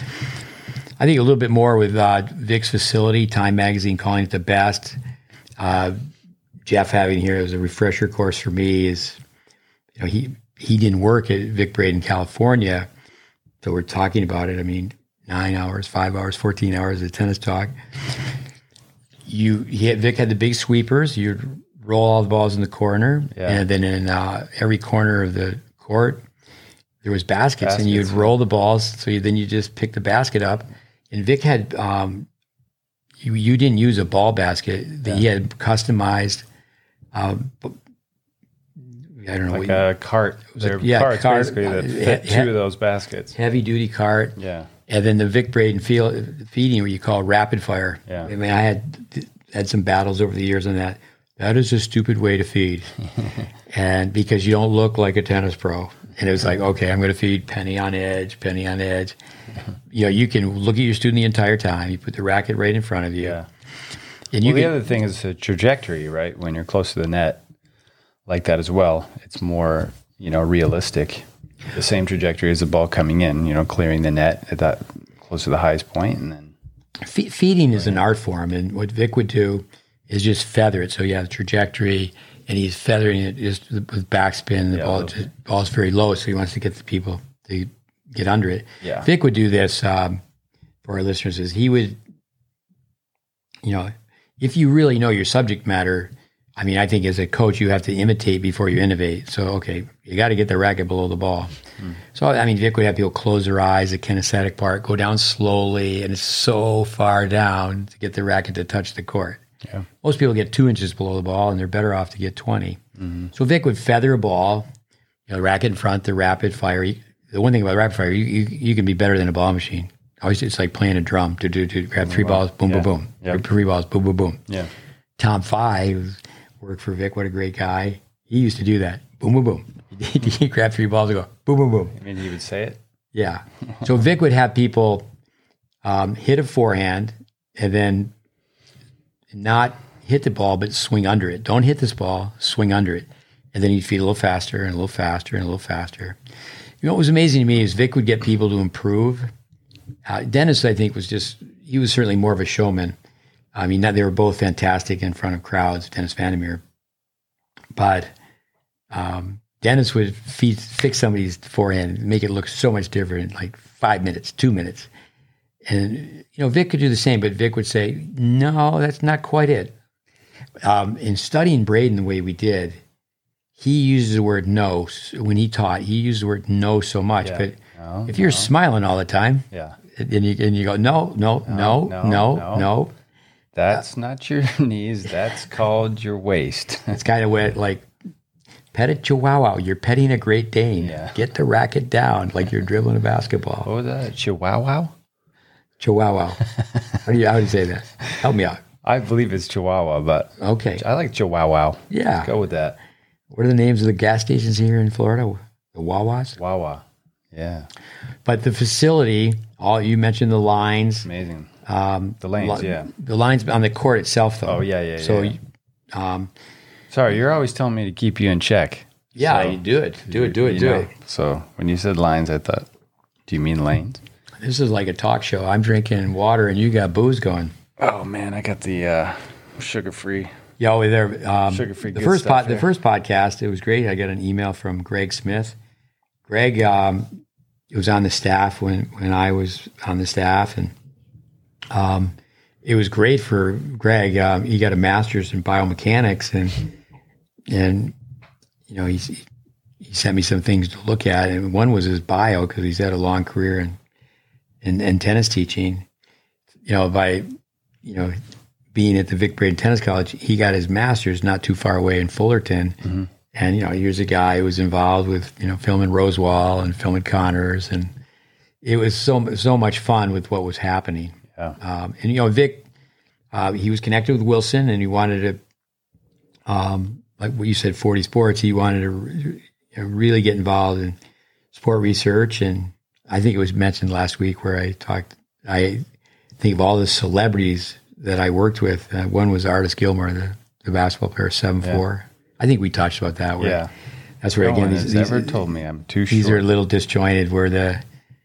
I think a little bit more with uh, Vic's facility, Time Magazine calling it the best. Uh, Jeff having here as a refresher course for me is, you know, he he didn't work at Vic Braden, California, so we're talking about it. I mean, nine hours, five hours, fourteen hours of tennis talk. You, he had, Vic had the big sweepers. You'd roll all the balls in the corner, yeah. and then in uh, every corner of the court, there was baskets, baskets. and you'd roll the balls. So you, then you just pick the basket up. And Vic had, um, you, you didn't use a ball basket. Yeah. He had customized, um, I don't know. Like a cart. They're yeah, carts cart, basically that fit he, two he, of those baskets. Heavy duty cart. Yeah. And then the Vic Braden field, feeding, what you call rapid fire. Yeah. I mean, I had had some battles over the years on that. That is a stupid way to feed. And because you don't look like a tennis pro. And it was like, okay, I'm going to feed penny on edge, penny on edge. You know, you can look at your student the entire time. You put the racket right in front of you. Yeah. And well, you the can, other thing is the trajectory, right? When you're close to the net, like that as well, it's more, you know, realistic. The same trajectory as the ball coming in, you know, clearing the net at that close to the highest point, and then fe- feeding is an art form, and what Vic would do is just feather it. So you have the trajectory, and he's feathering it just with backspin. The Yeah, ball just, ball's very low, so he wants to get the people to get under it. Yeah. Vic would do this um, for our listeners. Is he would, you know, if you really know your subject matter. I mean, I think as a coach, you have to imitate before you innovate. So, okay, you got to get the racket below the ball. Mm. So, I mean, Vic would have people close their eyes, the kinesthetic part, go down slowly, and it's so far down to get the racket to touch the court. Yeah. Most people get two inches below the ball, and they're better off to get twenty. Mm-hmm. So Vic would feather a ball, you know, the racket in front, the rapid fire. The one thing about rapid fire, you, you, you can be better than a ball machine. Always, it's like playing a drum. To do, to grab three balls, boom, yeah. boom, boom. Yep. Three balls, boom, boom, boom. Yeah. Tom Five worked for Vic. What a great guy. He used to do that. Boom, boom, boom. He'd grab three balls and go, boom, boom, boom. I mean, he would say it? Yeah. So Vic would have people um, hit a forehand and then not hit the ball, but swing under it. Don't hit this ball, swing under it. And then he'd feed a little faster and a little faster and a little faster. You know what was amazing to me is Vic would get people to improve. Uh, Dennis, I think, was just, he was certainly more of a showman. I mean, they were both fantastic in front of crowds, Dennis Vandermeer. But um, Dennis would feed, fix somebody's forehand and make it look so much different, like five minutes, two minutes. And, you know, Vic could do the same, but Vic would say, no, that's not quite it. Um, in studying Braden the way we did, he uses the word no. When he taught, he used the word no so much. Yeah. But no, if you're no. smiling all the time, yeah, and you, and you go, no, no, no, no, no, no. no. That's uh, not your knees. That's called your waist. It's kind of what, like, pet a chihuahua. You're petting a Great Dane. Yeah. Get the racket down like you're dribbling a basketball. What was that? Chihuahua? Chihuahua. How do you, how do you say that? Help me out. I believe it's Chihuahua, but okay. I like Chihuahua. Yeah. Let's go with that. What are the names of the gas stations here in Florida? The Wawas? Wawa. Yeah. But the facility, all you mentioned the lines. Amazing. Um, the lanes, li- yeah. The lines on the court itself, though. Oh, yeah, yeah, so, yeah. Um, Sorry, you're always telling me to keep you in check. yeah, so, you do it. Do it, do it, you do know, it. So when you said lines, I thought, do you mean lanes? This is like a talk show. I'm drinking water and you got booze going. Oh, man, I got the uh, sugar-free. Yeah, over there. Um, Sugar-free the good first stuff pod, the first podcast, it was great. I got an email from Greg Smith. Greg um, was on the staff when, when I was on the staff, and um, it was great for Greg. Um, he got a master's in biomechanics, and and you know he's, he sent me some things to look at, and one was his bio because he's had a long career in, in in tennis teaching. You know, by you know. being at the Vic Braden Tennis College, he got his master's not too far away in Fullerton. Mm-hmm. And, you know, here's a guy who was involved with, you know, filming Rosewall and filming Connors. And it was so so much fun with what was happening. Yeah. Um, and, you know, Vic, uh, he was connected with Wilson and he wanted to, um, like what you said, forty Sports, he wanted to re- you know, really get involved in sport research. And I think it was mentioned last week where I talked, I think of all the celebrities that I worked with. Uh, one was Artis Gilmore, the, the basketball player, seven foot four. Yeah. I think we touched about that. Where, yeah. That's where, no again, one these, has these ever told me I'm too these short. are a little disjointed where the,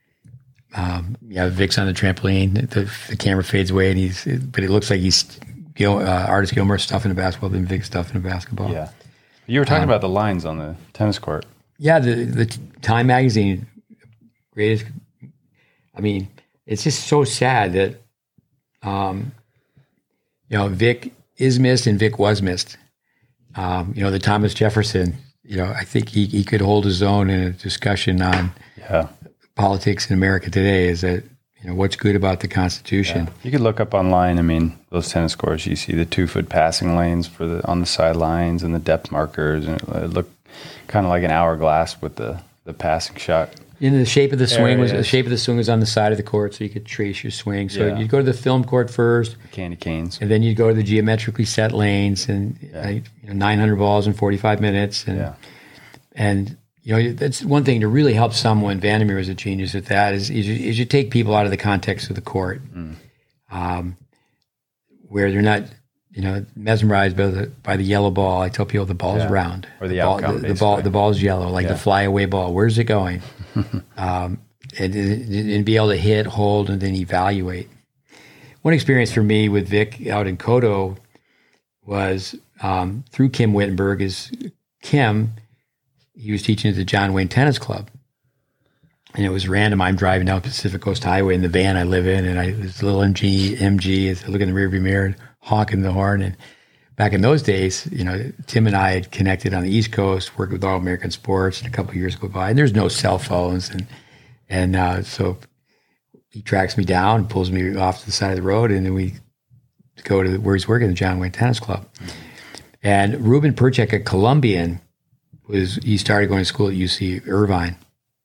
um, yeah, Vic's on the trampoline, the, the camera fades away, and he's, but it looks like he's, Gil, uh, Artis Gilmore stuff in a basketball than Vic stuff in a basketball. Yeah. You were talking um, about the lines on the tennis court. Yeah, the, the Time magazine, greatest, I mean, it's just so sad that, um, you know, Vic is missed and Vic was missed. Um, you know, the Thomas Jefferson, you know, I think he, he could hold his own in a discussion on yeah. politics in America today is that, you know, what's good about the Constitution. Yeah. You could look up online. I mean, those tennis courts, you see the two-foot passing lanes for the on the sidelines and the depth markers, and it, it looked kind of like an hourglass with the, the passing shot. And the shape of the swing was Areas. the shape of the swing was on the side of the court, so you could trace your swing. So Yeah. you'd go to the film court first, Candy canes. and then you'd go to the geometrically set lanes, and Yeah. uh, you know, nine hundred balls in forty-five minutes. And, Yeah. and you know that's one thing to really help someone. Vandermeer was a genius at that. Is is you, is you take people out of the context of the court, mm. um, where they're not you know, mesmerized by the by the yellow ball. I tell people the ball's Yeah. round, Or the ball, outcome, the, the ball, basically. the ball's yellow, like Yeah. the flyaway ball. Where's it going? um, and, and be able to hit, hold, and then evaluate. One experience for me with Vic out in Kodo was um, through Kim Wittenberg. Is Kim? He was teaching at the John Wayne Tennis Club. And it was random. I'm driving down Pacific Coast Highway in the van I live in, and I this little M G, M G is looking in the rearview mirror, and honking the horn. And back in those days, you know, Tim and I had connected on the East Coast, worked with All American Sports, and a couple of years go by, and there's no cell phones, and and uh, so he tracks me down and pulls me off to the side of the road, and then we go to where he's working, the John Wayne Tennis Club. And Ruben Perchek, a Colombian, was he started going to school at U C Irvine.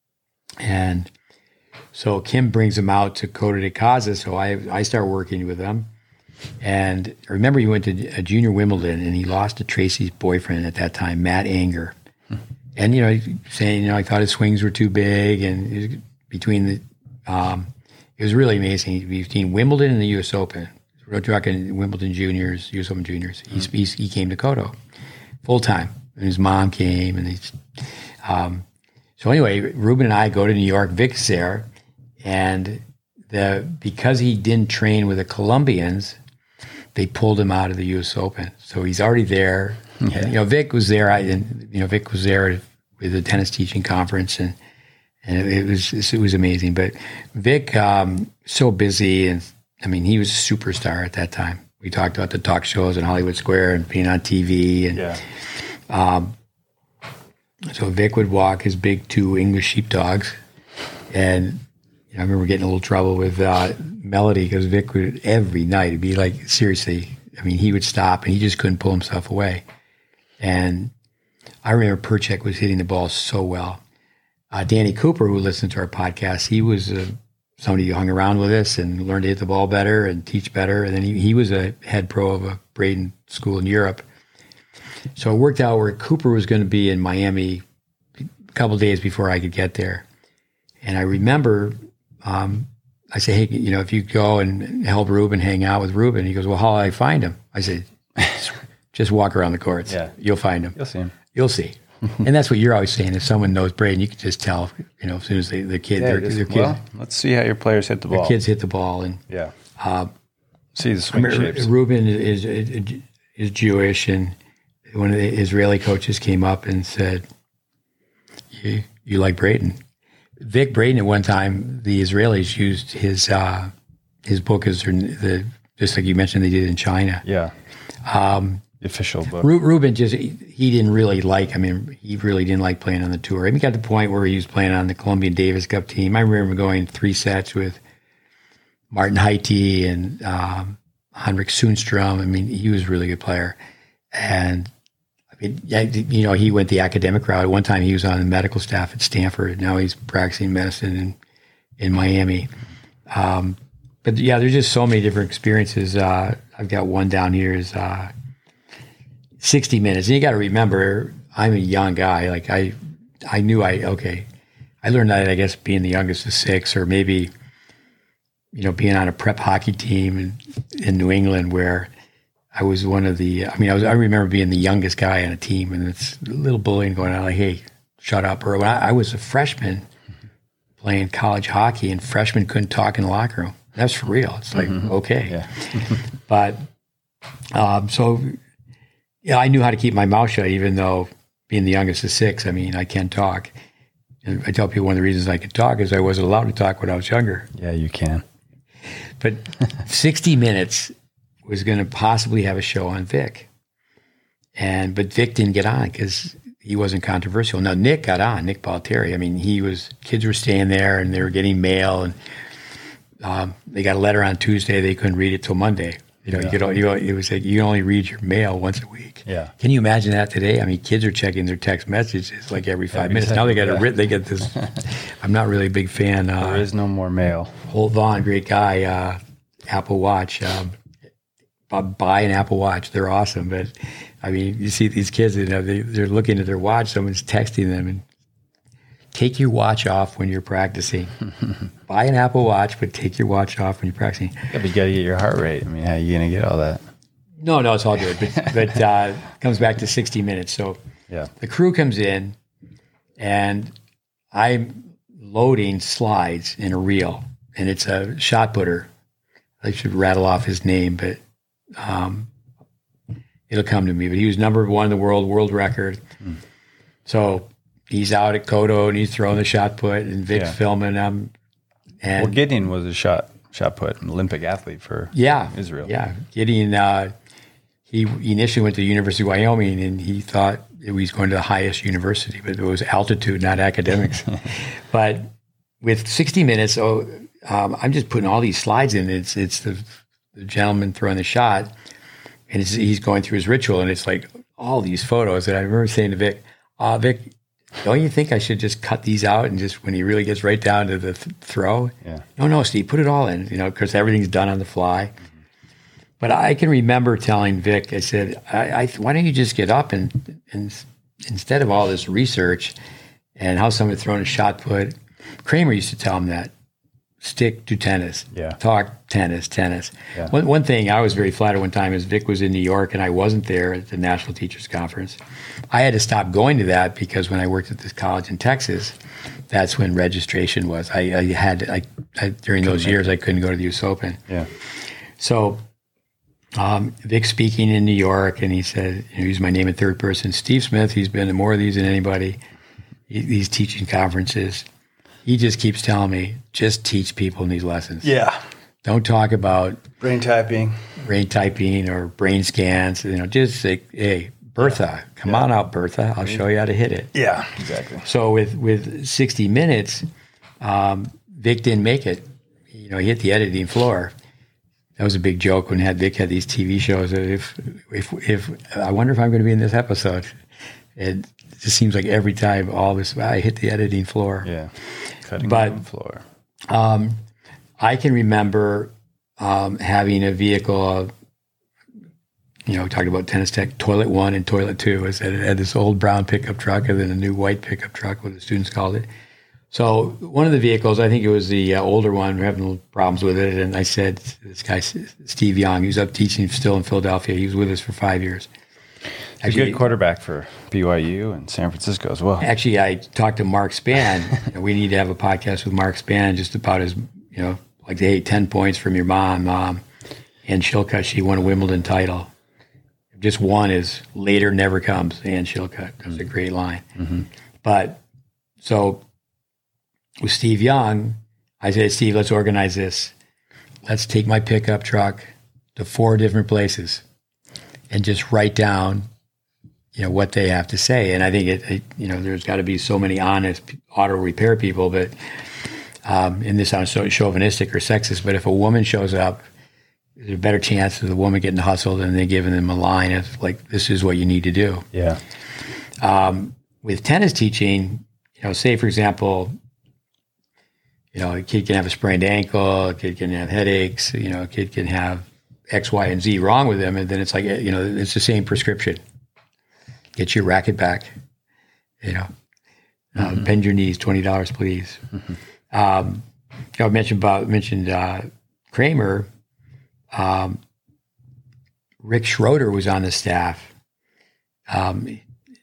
And so Kim brings him out to Coto de Caza. So I I start working with him. And I remember he went to a junior Wimbledon and he lost to Tracy's boyfriend at that time, Matt Anger. Hmm. And, you know, saying, you know, I thought his swings were too big. And it was between the, um, it was really amazing. Between Wimbledon and the U S Open, we're talking Wimbledon juniors, U S Open juniors, hmm. he, he came to Koto full time. And his mom came and he's, um, so anyway, Ruben and I go to New York, Vic's there, and the because he didn't train with the Colombians, they pulled him out of the U S Open. So he's already there. Yeah. And, you know, Vic was there. I and you know Vic was there with the tennis teaching conference, and and it, it was it was amazing. But Vic, um, so busy, and I mean, he was a superstar at that time. We talked about the talk shows in Hollywood Square and being on T V, and yeah. um, So Vic would walk his big two English sheepdogs, and you know, I remember getting a little trouble with uh, Melody because Vic would every night it'd be like seriously. I mean, he would stop and he just couldn't pull himself away. And I remember Perchek was hitting the ball so well. Uh, Danny Cooper, who listened to our podcast, he was uh, somebody who hung around with us and learned to hit the ball better and teach better. And then he, he was a head pro of a Braden school in Europe. So it worked out where Cooper was going to be in Miami a couple of days before I could get there. And I remember um, I say, hey, you know, if you go and help Ruben hang out with Ruben, he goes, well, how do I find him? I said, just walk around the courts. Yeah. You'll find him. You'll see him. You'll see. And that's what you're always saying. If someone knows Braden, you can just tell, you know, as soon as they, the kid, Yeah, their, just, their kid, well, let's see how your players hit the their ball. kids hit the ball. And Yeah. uh, See the swing I mean, shapes. Ruben is, is is Jewish, and one of the Israeli coaches came up and said, "You, you like Braden?" Vic Braden at one time, the Israelis used his uh, his book as their, the just like you mentioned they did in China. Yeah. Um, The official book. Ru- Ruben just he, he didn't really like. I mean, he really didn't like playing on the tour. I mean, he got to the point where he was playing on the Colombian Davis Cup team. I remember going three sets with Martin Haiti and um, Henrik Sundstrom. I mean, he was a really good player. And I mean, yeah, you know, he went the academic route. At one time, he was on the medical staff at Stanford. Now he's practicing medicine in in Miami. Um, but yeah, there's just so many different experiences. Uh, I've got one down here is uh, sixty minutes, and you got to remember, I'm a young guy. Like I, I knew I okay. I learned that I guess being the youngest of six, or maybe, you know, being on a prep hockey team in, in New England where I was one of the, I mean, I was, I remember being the youngest guy on a team, and it's a little bullying going on, like, hey, shut up. Or when I, I was a freshman playing college hockey, and freshmen couldn't talk in the locker room. That's for real. It's like, mm-hmm. okay. Yeah. But, um, so, yeah, I knew how to keep my mouth shut, even though being the youngest of six, I mean, I can't talk. And I tell people one of the reasons I could talk is I wasn't allowed to talk when I was younger. Yeah, you can. But sixty minutes was going to possibly have a show on Vic. And, but Vic didn't get on because he wasn't controversial. Now, Nick got on, Nick Baltieri. I mean, he was, kids were staying there and they were getting mail, and um, they got a letter on Tuesday. They couldn't read it till Monday. You know, yeah. you could, you, it was like, you only read your mail once a week. Yeah. Can you imagine that today? I mean, kids are checking their text messages like every five every minutes. Second, now they got yeah. a they get this. I'm not really a big fan. Uh, there is no more mail. Holt Vaughn, great guy. Uh, Apple Watch. Um, buy an Apple Watch. They're awesome. But I mean, you see these kids, you know, they, they're looking at their watch. Someone's texting them, and take your watch off when you're practicing. Buy an Apple Watch, but take your watch off when you're practicing. Yeah, but you got to get your heart rate. I mean, how are you going to get all that? No, no, it's all good. But, but uh, comes back to sixty minutes. So Yeah. the crew comes in, and I'm loading slides in a reel, and it's a shot putter. I should rattle off his name, but um, it'll come to me. But he was number one in the world, world record. Mm. So he's out at Kodo, and he's throwing the shot put, and Vic's yeah. filming him. And well, Gideon was a shot shot put, an Olympic athlete for yeah, Israel. Yeah, Gideon. Uh, he initially went to the University of Wyoming, and he thought he was going to the highest university, but it was altitude, not academics. But with sixty minutes, oh, um, I'm just putting all these slides in. It's it's the, the gentleman throwing the shot, and it's, he's going through his ritual, and it's like all these photos. And I remember saying to Vic, uh, Vic, don't you think I should just cut these out and just when he really gets right down to the th- throw? Yeah. No, no, Steve, put it all in, you know, because everything's done on the fly. Mm-hmm. But I can remember telling Vic, I said, I, I, why don't you just get up and, and instead of all this research and how someone throwing a shot put, Kramer used to tell him that, stick to tennis, yeah. talk tennis, tennis. Yeah. One, one thing I was very flattered one time is Vic was in New York and I wasn't there at the National Teachers Conference. I had to stop going to that because when I worked at this college in Texas, that's when registration was. I, I had, I, I during those years, I couldn't go to the U S Open. Yeah. So um, Vic speaking in New York, and he said, you know, he used my name in third person, Steve Smith, he's been to more of these than anybody, he, these teaching conferences. He just keeps telling me, just teach people in these lessons. Yeah. Don't talk about brain typing, brain typing or brain scans. You know, just say, hey, Bertha, yeah. come yeah. on out, Bertha. I'll show you how to hit it. Yeah, exactly. So with, with sixty minutes, um, Vic didn't make it. You know, he hit the editing floor. That was a big joke when had Vic had these T V shows. If, if, if I wonder if I'm going to be in this episode. It just seems like every time all this, well, I hit the editing floor. Yeah, cutting but, the floor. Um, I can remember um, having a vehicle of, you know, talking about Tennis Tech, Toilet One and Toilet Two. It had this old brown pickup truck and then a new white pickup truck, what the students called it. So one of the vehicles, I think it was the uh, older one, we were having little problems with it. And I said, this guy, Steve Young, he was up teaching still in Philadelphia. He was with us for five years. Actually, a good quarterback for B Y U and San Francisco as well. Actually, I talked to Mark Spann. We need to have a podcast with Mark Spann just about his, you know, like, hey, ten points from your mom. Mom. Ann Shilcutt, she won a Wimbledon title. Just one is later never comes. Ann Shilcutt. That's mm-hmm. a great line. Mm-hmm. But so with Steve Young, I said, Steve, let's organize this. Let's take my pickup truck to four different places and just write down, you know, what they have to say. And I think it, it you know, there's got to be so many honest auto repair people, but um, and this sounds so chauvinistic or sexist, but if a woman shows up, there's a better chance of the woman getting hustled and they giving them a line of like, this is what you need to do. Yeah. Um, with tennis teaching, you know, say for example, you know, a kid can have a sprained ankle, a kid can have headaches, you know, a kid can have X, Y, and Z wrong with them. And then it's like, you know, it's the same prescription. Get your racket back, you know, mm-hmm. uh, bend your knees, twenty dollars, please. Mm-hmm. Um, you know, I mentioned about, mentioned uh, Kramer. Um, Rick Schroeder was on the staff. Um,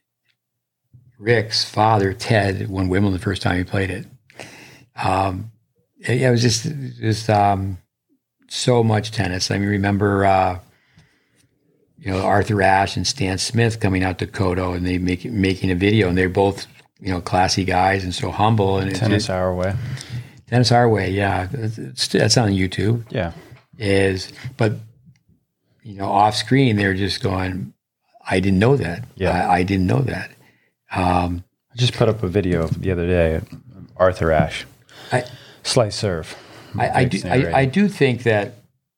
Rick's father, Ted, won Wimbledon the first time he played it. Um, it, it was just, just um, so much tennis. I mean, remember, uh, you know, Arthur Ashe and Stan Smith coming out to Kodo and they make making a video, and they're both, you know, classy guys and so humble. And tennis it's, our way. Tennis our way, yeah. It's, that's on YouTube. Yeah. Is, but, you know, off screen, they're just going, I didn't know that. Yeah. I, I didn't know that. Um, I just put up a video the other day, Arthur Ashe. I, Slice serve. I, I, do, I, I do think that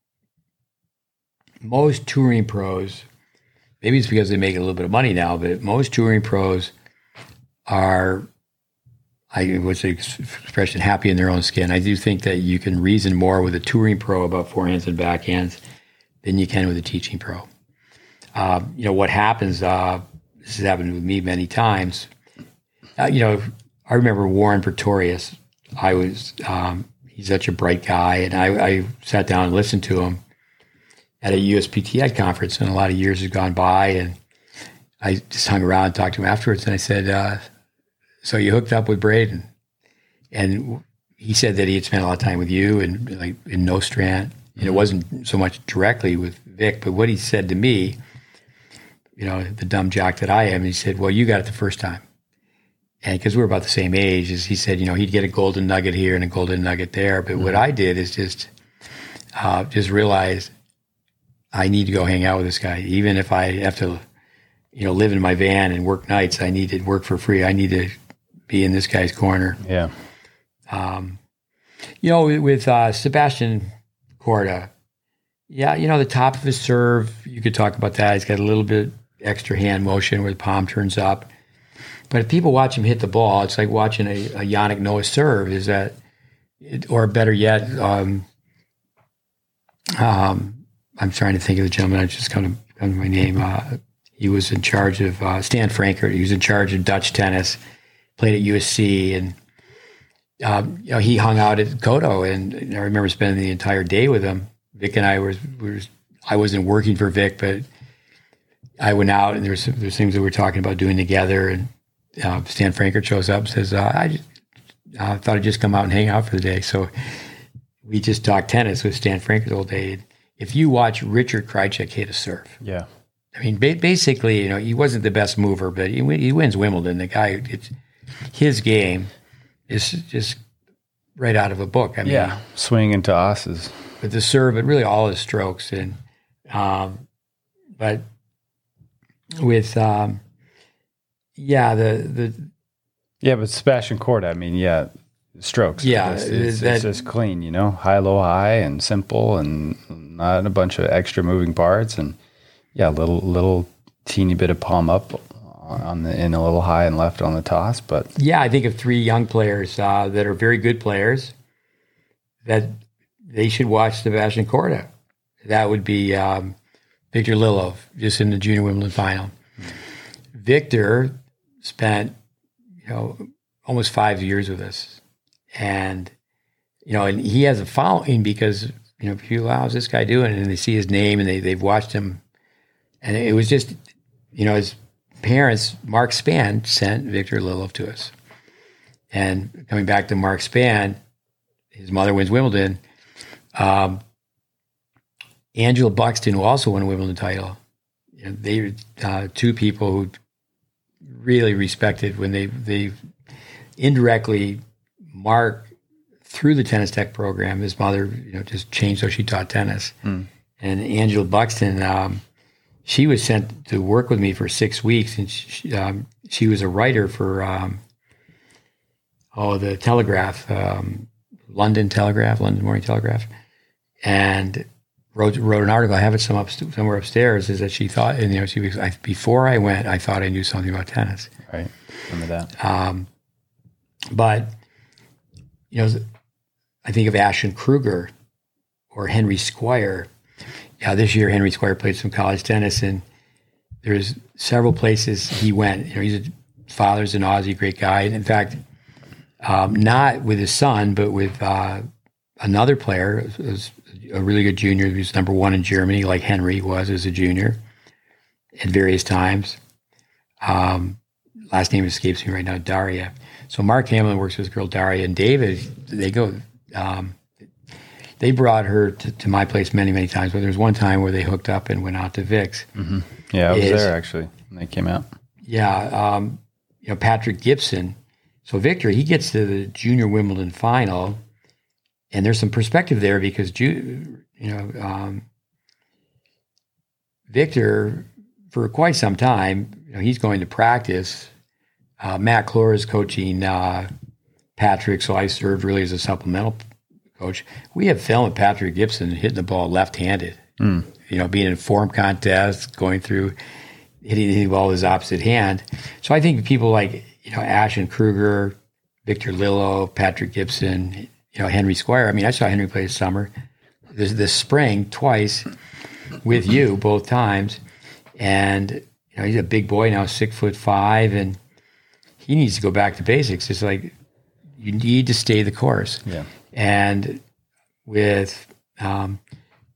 most touring pros, maybe it's because they make a little bit of money now, but most touring pros are, I what's the expression, happy in their own skin. I do think that you can reason more with a touring pro about forehands and backhands than you can with a teaching pro. Uh, you know, what happens, uh, this has happened with me many times. Uh, you know, I remember Warren Pretorius. I was, um, he's such a bright guy, and I, I sat down and listened to him. at a U S P T E D conference, and a lot of years had gone by, and I just hung around and talked to him afterwards, and I said, uh, so you hooked up with Braden? And he said that he had spent a lot of time with you and like in Nostrand, and it wasn't so much directly with Vic, but what he said to me, you know, the dumb jock that I am, he said, well, you got it the first time. And because we were about the same age, is he said, you know, he'd get a golden nugget here and a golden nugget there. But mm-hmm. what I did is just, uh, just realize I need to go hang out with this guy. Even if I have to, you know, live in my van and work nights, I need to work for free. I need to be in this guy's corner. Yeah. Um, you know, with, with uh, Sebastian Corda, yeah, you know, the top of his serve, you could talk about that. He's got a little bit extra hand motion where the palm turns up. But if people watch him hit the ball, it's like watching a, a Yannick Noah serve. Is that, or better yet, um, um, I'm trying to think of the gentleman. I just come to, come to my name. Uh, he was in charge of uh, Stan Frankert. He was in charge of Dutch tennis. Played at U S C, and um, you know, he hung out at Kodo. And I remember spending the entire day with him. Vic and I were, were I wasn't working for Vic, but I went out, and there's there's things that we were talking about doing together. And uh, Stan Frankert shows up and says, uh, I just, uh, thought I'd just come out and hang out for the day. So we just talked tennis with Stan Frankert all day. If you watch Richard Krajicek hit a serve, yeah, I mean, ba- basically, you know, he wasn't the best mover, but he, he wins Wimbledon. The guy, it's, his game is just right out of a book. I mean, yeah, swing into tosses. With the serve, but really all his strokes. And, um, but with, um, yeah, the, the, yeah, but Sebastian Corda, I mean, yeah, strokes. Yeah. It's, it's, that, it's just clean, you know, high, low, high, and simple, and not a bunch of extra moving parts. And yeah, little, little teeny bit of palm up on the, in a little high and left on the toss. But yeah, I think of three young players, uh, that are very good players that, they should watch Sebastian Corda. That would be um, Victor Lilov, just in the Junior Wimbledon final. Mm-hmm. Victor spent, you know, almost five years with us, and you know, and he has a following because you know, if you allow this guy doing it, and they see his name, and they they've watched him, and it was just, you know, his parents, Mark Spann, sent Victor Lilov to us, and coming back to Mark Spann, his mother wins Wimbledon. Um, Angela Buxton, who also won a Wimbledon title, you know, they were uh, two people who really respected when they they indirectly Mark through the tennis tech program. His mother, you know, just changed how she taught tennis. Mm. And Angela Buxton, um, she was sent to work with me for six weeks, and she, um, she was a writer for um, oh the Telegraph, um, London Telegraph, London Morning Telegraph. And wrote wrote an article. I have it some up, somewhere upstairs. Is that she thought, and you know, she was I, before I went, I thought I knew something about tennis. Right, remember that. Um, but you know, I think of Ashton Kruger or Henry Squire. Yeah, this year Henry Squire played some college tennis, and there's several places he went. You know, he's a father's an Aussie, great guy. And in fact, um, not with his son, but with uh, another player. It was a really good junior. He was number one in Germany, like Henry was as a junior at various times. Um, last name escapes me right now, Daria. So Mark Hamlin works with his girl Daria, and David, they go, um, they brought her to, to my place many, many times, but there was one time where they hooked up and went out to Vic's. Mm-hmm. Yeah, I was Is, there actually when they came out. Yeah. Um, you know, Patrick Gibson. So Victor, he gets to the Junior Wimbledon final. And there's some perspective there because, you know, um, Victor, for quite some time, you know, he's going to practice. Uh, Matt Clore is coaching uh, Patrick, so I served really as a supplemental coach. We have film of Patrick Gibson hitting the ball left-handed, mm. you know, being in form contests, going through, hitting the ball with his opposite hand. So I think people like, you know, Ashton Kruger, Victor Lilov, Patrick Gibson, you know, Henry Squire. I mean, I saw Henry play this summer, this, this spring, twice with you, both times. And, you know, he's a big boy now, six foot five, and he needs to go back to basics. It's like, you need to stay the course. Yeah. And with, um,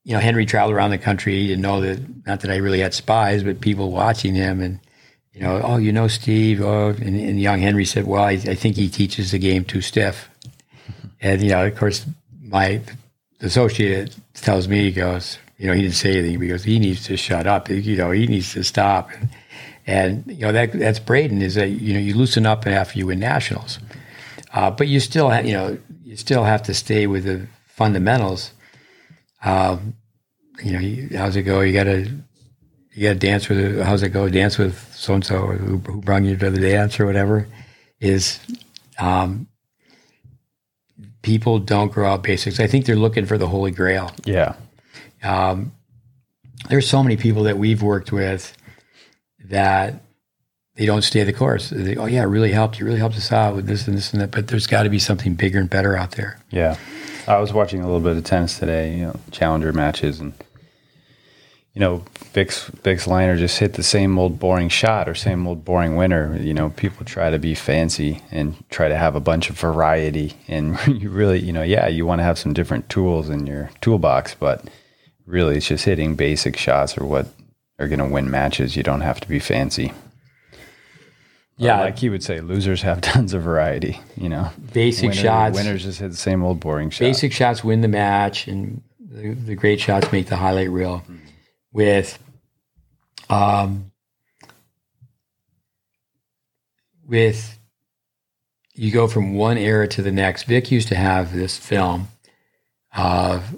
you know, Henry traveled around the country. He didn't know that, not that I really had spies, but people watching him and, you know, oh, you know, Steve. Oh, and, and young Henry said, well, I, I think he teaches the game too stiff. And, you know, of course, my associate tells me, he goes, you know, he didn't say anything because he needs to shut up. You know, he needs to stop. And, and you know, that that's Braden is that, you know, you loosen up after you win nationals. Uh, but you still, have, you know, you still have to stay with the fundamentals. Um, you know, you, how's it go? You got to, you got to dance with, how's it go? Dance with so-and-so or who, who brought you to the dance or whatever is, um, people don't grow out basics. I think they're looking for the Holy Grail. Yeah. Um, there's so many people that we've worked with that they don't stay the course. They, oh yeah, it really helped. You really helped us out with this and this and that. But there's got to be something bigger and better out there. Yeah. I was watching a little bit of tennis today, you know, challenger matches, and you know, Vic's Vic's liner just hit the same old boring shot or same old boring winner. You know, people try to be fancy and try to have a bunch of variety, and you really, you know, yeah, you want to have some different tools in your toolbox, but really, it's just hitting basic shots or what are going to win matches. You don't have to be fancy. Yeah, or like he would say, losers have tons of variety. You know, basic Winner, shots. Winners just hit the same old boring shot. Basic shots win the match, and the, the great shots make the highlight reel. Mm-hmm. With, um, with you go from one era to the next. Vic used to have this film of,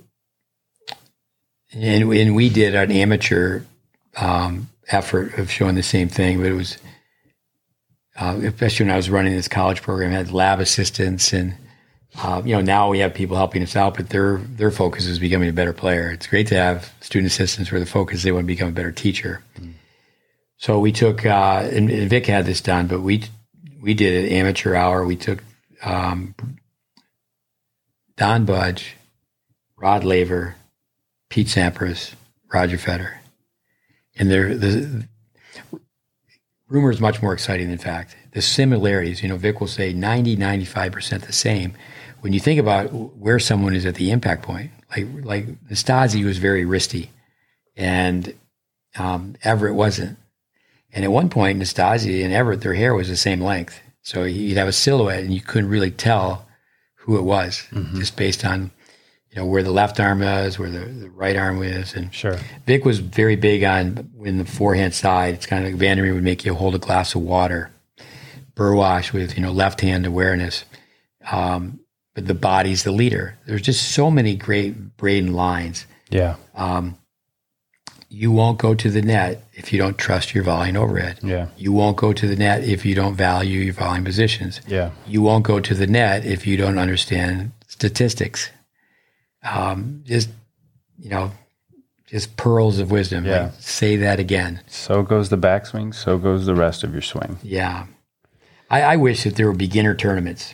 and, and we did an amateur um, effort of showing the same thing, but it was. Uh, especially when I was running this college program, I had lab assistants, and uh, you know, now we have people helping us out, but their their focus is becoming a better player. It's great to have student assistants where the focus is they want to become a better teacher. Mm. So we took, uh, and, and Vic had this done, but we we did an amateur hour. We took um, Don Budge, Rod Laver, Pete Sampras, Roger Federer, and they're the. Rumor is much more exciting than fact. The similarities, you know, Vic will say ninety, ninety-five percent the same. When you think about where someone is at the impact point, like like Nastase was very wristy, and um, Everett wasn't. And at one point, Nastase and Everett, their hair was the same length. So you'd have a silhouette, and you couldn't really tell who it was, mm-hmm. just based on, you know, where the left arm is, where the, the right arm is. And sure. Vic was very big on when the forehand side, it's kind of like Vandermeer would make you hold a glass of water. Burwash with, you know, left hand awareness. Um, but the body's the leader. There's just so many great Braden lines. Yeah. Um, you won't go to the net if you don't trust your volley and overhead. Yeah. You won't go to the net if you don't value your volley positions. Yeah. You won't go to the net if you don't understand statistics. Um, just, you know, just pearls of wisdom. Yeah. Like, say that again. So goes the backswing. So goes the rest of your swing. Yeah. I, I wish that there were beginner tournaments.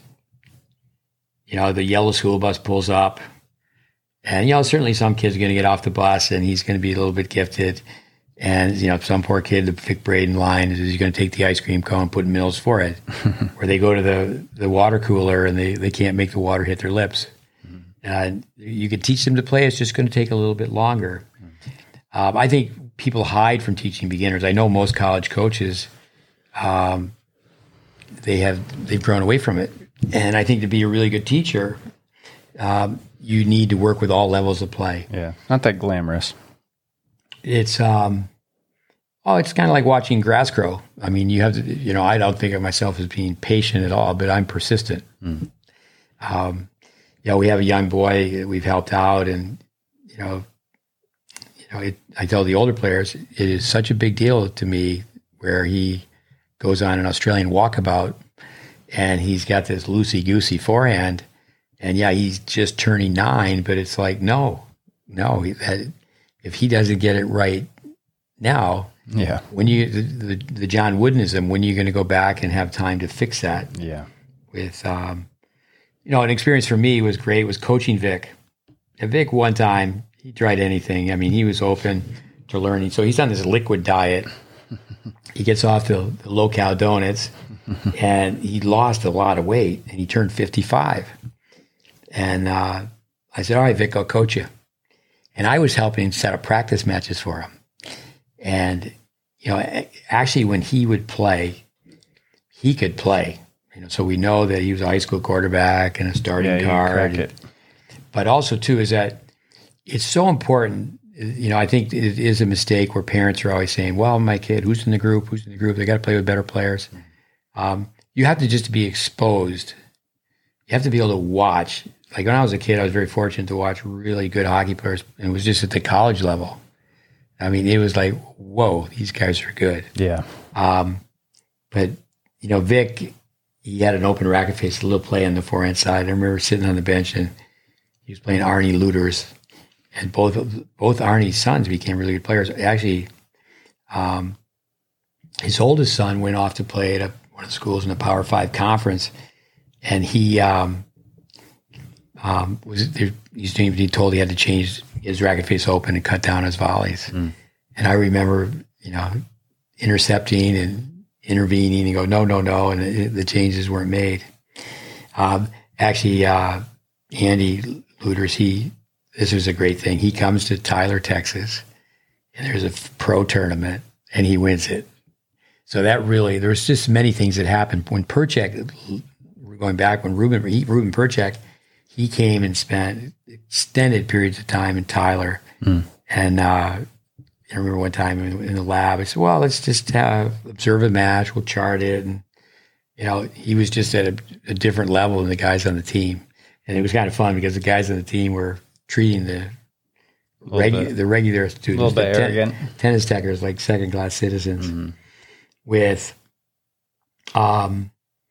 You know, the yellow school bus pulls up, and, you know, certainly some kid's going to get off the bus and he's going to be a little bit gifted. And, you know, some poor kid, the Vic Braden line is he's going to take the ice cream cone and put it in Mills' forehead. Or they go to the, the water cooler and they, they can't make the water hit their lips. Uh, you could teach them to play. It's just going to take a little bit longer. Um, I think people hide from teaching beginners. I know most college coaches, um, they have they've grown away from it. And I think to be a really good teacher, um, you need to work with all levels of play. Yeah, not that glamorous. It's um, oh, it's kind of like watching grass grow. I mean, you have to. You know, I don't think of myself as being patient at all, but I'm persistent. Mm. Um, You know, we have a young boy that we've helped out, and you know, you know, it, I tell the older players it is such a big deal to me where he goes on an Australian walkabout, and he's got this loosey goosey forehand, and yeah, he's just turning nine, but it's like no, no, that if he doesn't get it right now, yeah, when you the, the, the John Woodenism, when are you going to go back and have time to fix that? Yeah, with um. You know, an experience for me was great was coaching Vic. And Vic, one time, he tried anything. I mean, he was open to learning. So he's on this liquid diet. He gets off the, the low-cal donuts, and he lost a lot of weight, and he turned fifty-five. And uh, I said, all right, Vic, I'll coach you. And I was helping set up practice matches for him. And, you know, actually when he would play, he could play. You know, so we know that he was a high school quarterback and a starting yeah, card. It. But also, too, is that it's so important. You know, I think it is a mistake where parents are always saying, well, my kid, who's in the group, who's in the group? They got to play with better players. Um, you have to just be exposed. You have to be able to watch. Like when I was a kid, I was very fortunate to watch really good hockey players. And it was just at the college level. I mean, it was like, whoa, these guys are good. Yeah. Um, but, you know, Vic, he had an open racket face, a little play on the forehand side. I remember sitting on the bench and he was playing Arnie Luters. And both both Arnie's sons became really good players. Actually, um, his oldest son went off to play at a, one of the schools in the Power Five conference. And he um, um, was there, he's being told he had to change his racket face open and cut down his volleys. Mm. And I remember, you know, intercepting and intervening and go, no, no, no. And it, the changes weren't made. Um, actually, uh, Andy Luters, he, this was a great thing. He comes to Tyler, Texas, and there's a pro tournament and he wins it. So that really, there's just many things that happened. When Perchek, going back, when Ruben, he, Ruben Perchek, he came and spent extended periods of time in Tyler. Mm. And uh, I remember one time in, in the lab, I said, well, let's just uh, observe a match. We'll chart it. And, you know, he was just at a, a different level than the guys on the team. And it was kind of fun because the guys on the team were treating the regu- the regular students, a little bit the arrogant. Ten- tennis techers, like second-class citizens. Mm-hmm. With, um,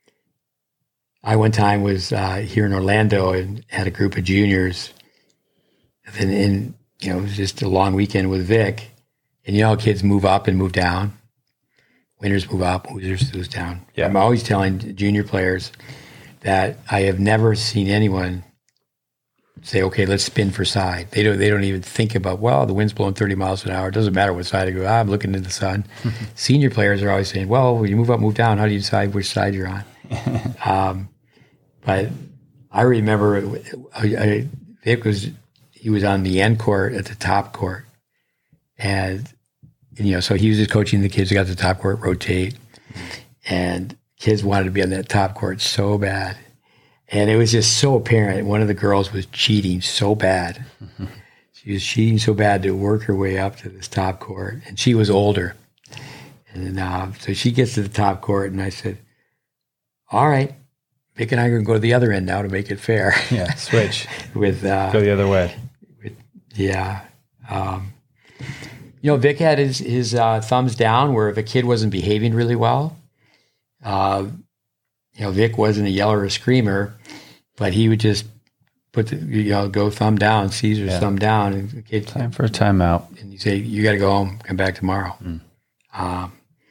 I one time was uh, here in Orlando and had a group of juniors. And in, you know, it was just a long weekend with Vic. And you know how kids move up and move down? Winners move up, losers lose down. Yeah. I'm always telling junior players that I have never seen anyone say, okay, let's spin for side. They don't they don't even think about, well, the wind's blowing thirty miles an hour. It doesn't matter what side I go. Ah, I'm looking in the sun. Senior players are always saying, well, when you move up, move down, how do you decide which side you're on? um, but I remember I, I, Vic was, he was on the end court at the top court. And, and, you know, so he was just coaching the kids who got to the top court, rotate. And kids wanted to be on that top court so bad. And it was just so apparent. One of the girls was cheating so bad. Mm-hmm. She was cheating so bad to work her way up to this top court. And she was older. And uh, so she gets to the top court, and I said, all right, Vic and I are going to go to the other end now to make it fair. Yeah, switch. with uh, Go the other way. With, yeah. Um, you know, Vic had his, his uh, thumbs down where if a kid wasn't behaving really well, uh, you know, Vic wasn't a yeller or a screamer, but he would just put the, you know, go thumb down, Caesar's yeah. thumb down. And the kid, time for a timeout. And you say, you got to go home, come back tomorrow. Mm. Um,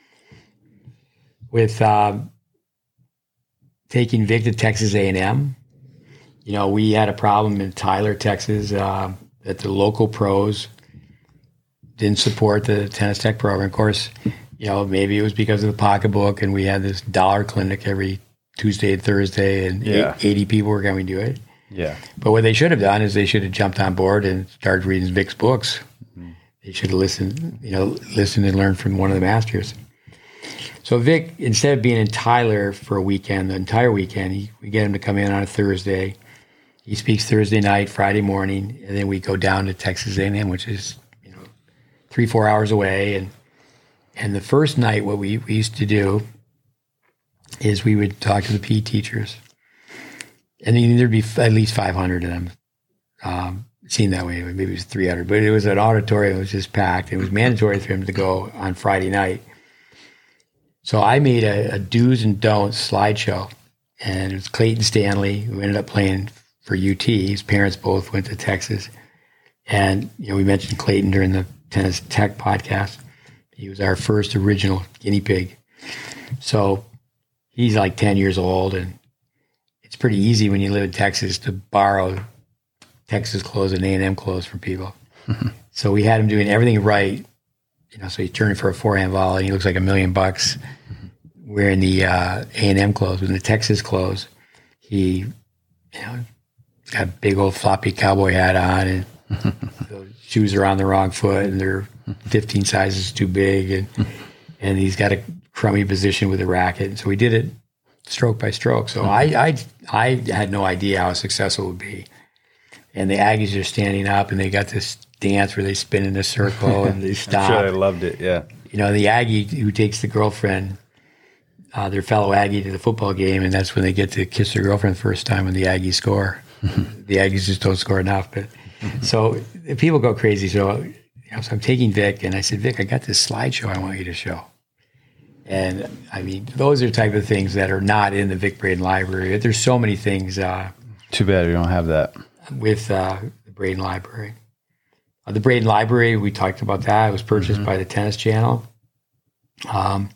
with uh, taking Vic to Texas A and M, you know, we had a problem in Tyler, Texas, uh, that the local pros didn't support the tennis tech program. Of course, you know, maybe it was because of the pocketbook, and we had this dollar clinic every Tuesday and Thursday, and yeah. eighty people were going to do it. Yeah. But what they should have done is they should have jumped on board and started reading Vic's books. Mm-hmm. They should have listened, you know, listened and learned from one of the masters. So Vic, instead of being in Tyler for a weekend, the entire weekend, he, we get him to come in on a Thursday. He speaks Thursday night, Friday morning, and then we go down to Texas A and M, which is, you know, three, four hours away. And and the first night, what we, we used to do is we would talk to the P E teachers. And then there'd be at least five hundred of them. Um, it seemed that way. Maybe it was three hundred. But it was an auditorium. It was just packed. It was mandatory for him to go on Friday night. So I made a, a do's and don'ts slideshow. And it was Clayton Stanley, who ended up playing for U T. His parents both went to Texas. And, you know, we mentioned Clayton during the Tennis Tech podcast. He was our first original guinea pig. So he's like ten years old, and it's pretty easy when you live in Texas to borrow Texas clothes and A and M clothes from people. So we had him doing everything right. You know, so he's turning for a forehand volley, and he looks like a million bucks wearing the uh, A and M clothes. With the Texas clothes, he, you know, got a big old floppy cowboy hat on and The shoes are on the wrong foot and they're fifteen sizes too big, and and he's got a crummy position with the racket. And so we did it stroke by stroke. So mm-hmm. I, I I had no idea how successful it would be. And the Aggies are standing up, and they got this dance where they spin in a circle and they stop. I'm sure they loved it. Yeah. You know, the Aggie who takes the girlfriend, uh, their fellow Aggie, to the football game, and that's when they get to kiss their girlfriend the first time when the Aggies score. The Aggies just don't score enough. But so people go crazy. So, you know, so I'm taking Vic, and I said, Vic, I got this slideshow I want you to show. And I mean, those are the type of things that are not in the Vic Braden library. There's so many things. Uh, Too bad we don't have that. With uh, the Braden library. Uh, the Braden library, we talked about that. It was purchased mm-hmm. by the Tennis Channel. Um,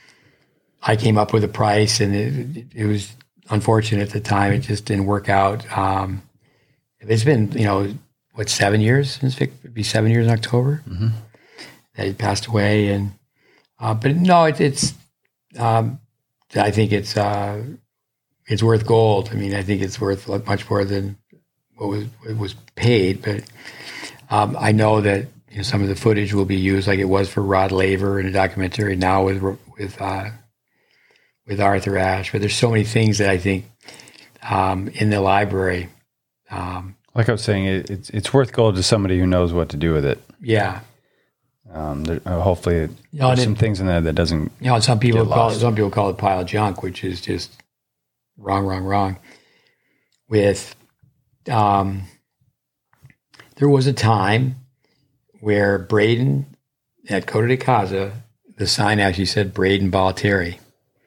I came up with a price, and it, it was unfortunate at the time. It just didn't work out. Um, it's been, you know, what, seven years since Vic? It'd be seven years in October mm-hmm. that he passed away. And uh, but no, it, it's. Um, I think it's uh, it's worth gold. I mean, I think it's worth much more than what was what was paid. But um, I know that, you know, some of the footage will be used, like it was for Rod Laver in a documentary. Now with with uh, with Arthur Ashe. But there's so many things that I think um, in the library. Um, like I was saying, it, it's it's worth gold to somebody who knows what to do with it. Yeah. Um, there, uh, hopefully, you know, there's it, some things in there that doesn't. You know, some people call it, some people call it pile of junk, which is just wrong, wrong, wrong. With, um, there was a time where Braden at Coto de Caza, the sign actually said Braden Bollettieri,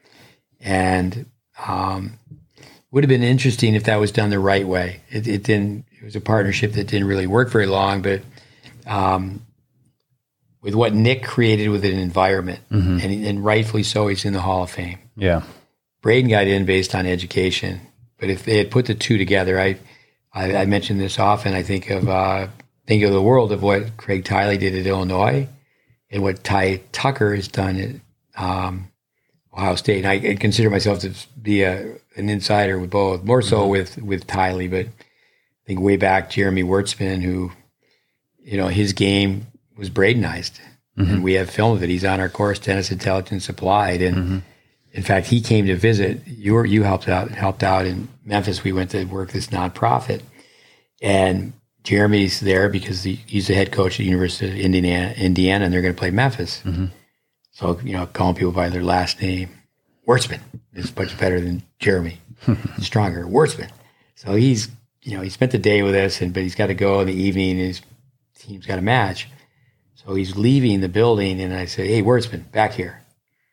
and um, it would have been interesting if that was done the right way. It, it didn't. It was a partnership that didn't really work very long, but. Um, with what Nick created with an environment, mm-hmm. and, and rightfully so, he's in the Hall of Fame. Yeah. Braden got in based on education, but if they had put the two together, I I, I mention this often, I think of uh, think of the world of what Craig Tiley did at Illinois and what Ty Tucker has done at um, Ohio State. And I, I consider myself to be a, an insider with both, more so mm-hmm. with, with Tiley, but I think way back, Jeremy Wertzman, who, you know, his game was Bradenized, mm-hmm. and we have film of it. He's on our course, Tennis Intelligence Applied, and mm-hmm. in fact, he came to visit. You were, you helped out helped out in Memphis. We went to work this nonprofit, and Jeremy's there because he, he's the head coach at the University of Indiana, Indiana, and they're going to play Memphis. Mm-hmm. So, you know, calling people by their last name, Wertzman is much better than Jeremy, stronger, Wertzman. So he's, you know, he spent the day with us, and but he's got to go in the evening. And his team's got a match. So he's leaving the building, and I said, "Hey, Wertzman, back here."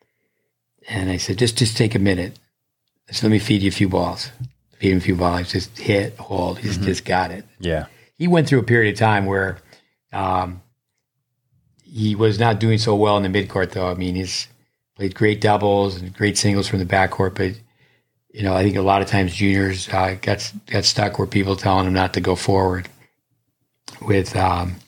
And I said, "Just, just take a minute. Just let me feed you a few balls. Feed him a few balls. Just hit, hold. He's mm-hmm. just got it." Yeah. He went through a period of time where um, he was not doing so well in the midcourt, though. I mean, he's played great doubles and great singles from the backcourt, but you know, I think a lot of times juniors uh, got got stuck where people telling him not to go forward with. Um,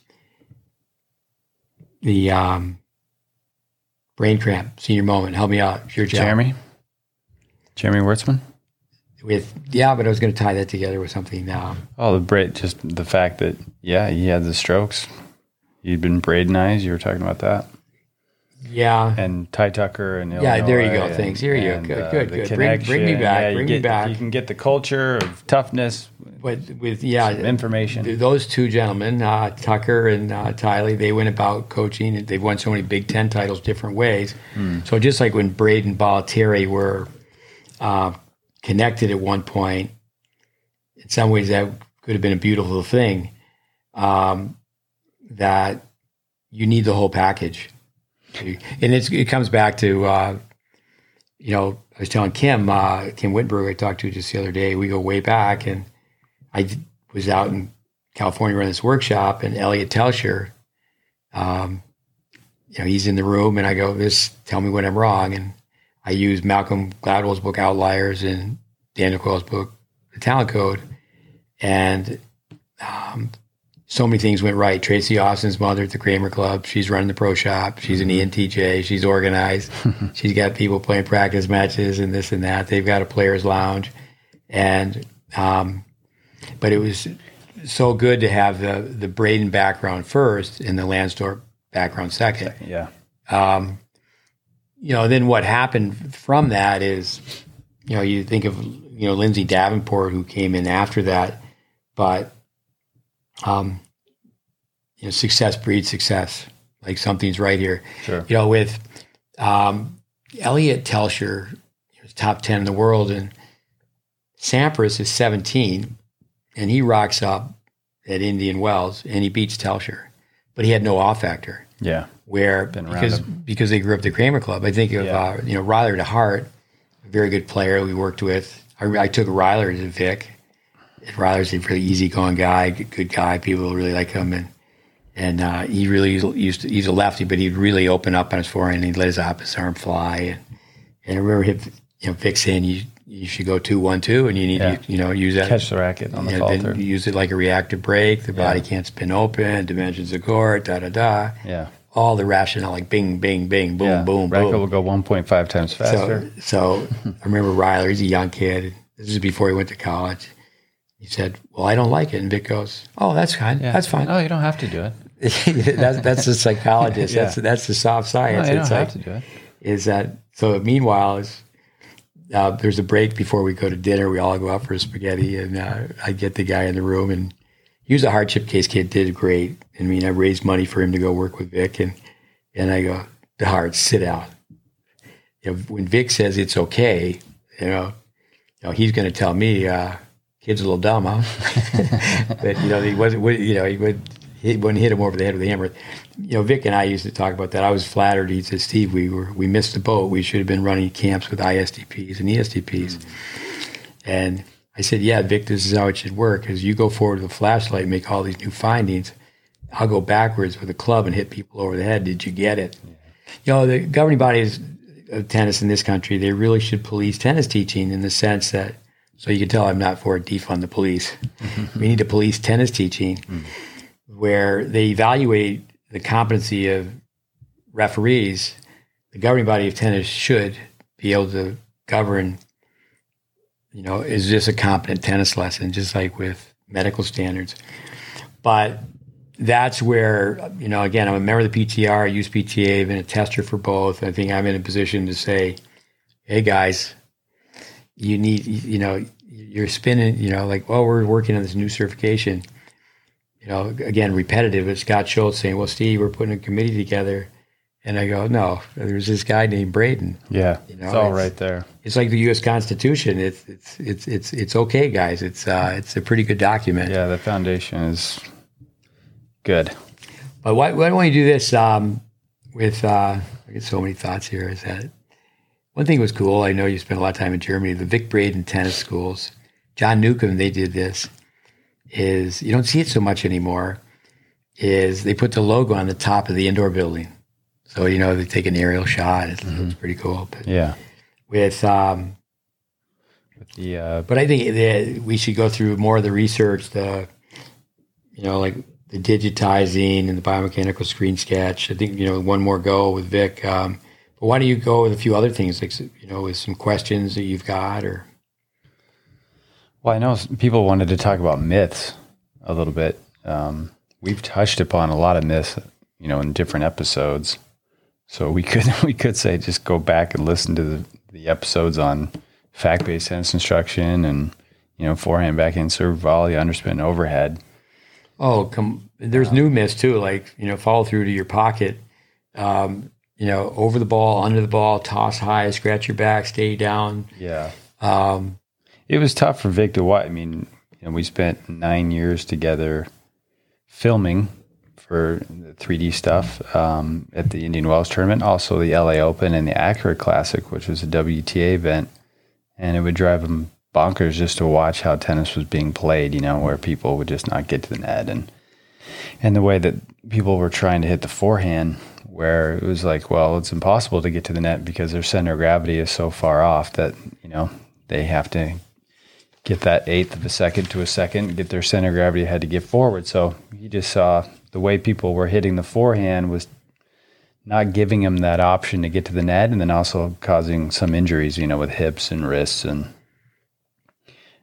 The um, brain cramp, senior moment. Help me out. Your job. Jeremy? Jeremy Wertzman? With yeah, but I was going to tie that together with something now. Oh, the braid, just the fact that, yeah, he had the strokes. He'd been Bradenized. You were talking about that. Yeah. And Ty Tucker and Illinois. Yeah, there you go. And, Thanks. Here you and, go. Good, uh, good, good. Bring, bring me back. Yeah, bring get, me back. You can get the culture of toughness. But with, yeah. Information. Those two gentlemen, uh, Tucker and uh, Tiley, they went about coaching, and they've won so many Big Ten titles different ways. Mm. So just like when Braden and Bollettieri were uh, connected at one point, in some ways that could have been a beautiful thing, um, that you need the whole package. And it's, it comes back to, uh, you know, I was telling Kim, uh, Kim Wittenberg I talked to just the other day, we go way back, and I was out in California running this workshop, and Elliot Telscher, um, you know, he's in the room, and I go, "This, tell me when I'm wrong." And I use Malcolm Gladwell's book Outliers and Daniel Coyle's book The Talent Code, and um, so many things went right. Tracy Austin's mother at the Kramer Club, she's running the pro shop. She's an E N T J. She's organized. She's got people playing practice matches and this and that. They've got a players' lounge, and um, but it was so good to have the the Braden background first and the Lansdorp background second. Yeah. Um, you know, then what happened from that is, you know, you think of, you know, Lindsay Davenport, who came in after that, but, um, you know, success breeds success. Like something's right here. Sure. You know, with um, Elliot Telscher, he was top ten in the world, and Sampras is seventeen, and he rocks up at Indian Wells, and he beats Telscher, but he had no off factor. Yeah. Where Been around because him. because they grew up the Kramer Club. I think of Yeah. uh, you know Ryler DeHart, a very good player we worked with. I, I took Ryler to Vic. And Ryler's a really easygoing guy, good, good guy. People really like him, and and uh, he really used to, he's a lefty, but he'd really open up on his forehand. And he'd let his opposite arm fly, and, and I remember him, you know, Vic saying you you should go two one two, and you need Yeah. to you know use that Catch the racket on the you know, falter. then use it like a reactive break. The body Yeah. can't spin open, dimensions of court, da da da. Yeah. All the rationale, like bing, bing, bing, boom, Yeah. boom, Racket boom. will go one point five times faster. So, so I remember Ryler, he's a young kid. This is before he went to college. He said, well, I don't like it. And Vic goes, oh, that's fine. Yeah. That's fine. No, you don't have to do it. that's, that's the psychologist. Yeah. That's that's the soft No, science. you don't it's have like, to do it. is that, so meanwhile, is, uh, there's a break before we go to dinner. We all go out for spaghetti, and uh, I get the guy in the room, and he was a hardship case kid, did great. I mean, I raised money for him to go work with Vic, and and I go, DeHart, sit down. You know, when Vic says it's okay, you know, you know he's going to tell me, uh, kid's a little dumb, huh? But, you know, he wasn't, you know, he, would, he wouldn't hit him over the head with a hammer. You know, Vic and I used to talk about that. I was flattered. He said, Steve, we were we missed the boat. We should have been running camps with I S D Ps and E S D Ps. Mm-hmm. And I said, yeah, Vic, this is how it should work. As you go forward with a flashlight and make all these new findings, I'll go backwards with a club and hit people over the head. Did you get it? Yeah. You know, the governing bodies of tennis in this country, they really should police tennis teaching in the sense that, so you can tell I'm not for defund the police. We need to police tennis teaching mm. where they evaluate the competency of referees. The governing body of tennis should be able to govern, you know, is this a competent tennis lesson, just like with medical standards. But that's where, you know, again, I'm a member of the P T R, I use P T A, I've been a tester for both. I think I'm in a position to say, hey, guys, you need, you know, you're spinning, you know, like, well, we're working on this new certification. You know, again, repetitive. It's Scott Schultz saying, well, Steve, we're putting a committee together. And I go, no, there's this guy named Braden. Yeah, you know, it's all it's, right there. It's like the U S Constitution. It's it's it's it's it's okay, guys. It's uh, it's a pretty good document. Yeah, the foundation is good. But why, why don't we do this um, with, uh, I get so many thoughts here, is that one thing was cool. I know you spent a lot of time in Germany, the Vic Braden tennis schools. John Newcomb, they did this, is, you don't see it so much anymore, is they put the logo on the top of the indoor building. So, you know, they take an aerial shot. It mm-hmm. looks pretty cool. But yeah. With, um, with the, uh, but I think that we should go through more of the research, the, you know, like the digitizing and the biomechanical screen sketch. I think, you know, one more go with Vic. Um, but why don't you go with a few other things, like, you know, with some questions that you've got, or? Well, I know people wanted to talk about myths a little bit. Um, we've touched upon a lot of myths, you know, in different episodes. So we could we could say just go back and listen to the, the episodes on fact-based tennis instruction and, you know, forehand, backhand, serve, volley, underspin, overhead. Oh, come! There's um, new myths too, like, you know, follow through to your pocket, um, you know, over the ball, under the ball, toss high, scratch your back, stay down. Yeah. Um, it was tough for Vic to watch. I mean, you know, we spent nine years together filming for the three D stuff um, at the Indian Wells tournament, also the L A Open and the Acura Classic, which was a W T A event. And it would drive him bonkers just to watch how tennis was being played, you know, where people would just not get to the net. And and the way that people were trying to hit the forehand, where it was like, well, it's impossible to get to the net because their center of gravity is so far off that, you know, they have to get that eighth of a second to a second, get their center of gravity had to get forward. So you just saw the way people were hitting the forehand was not giving them that option to get to the net, and then also causing some injuries, you know, with hips and wrists. And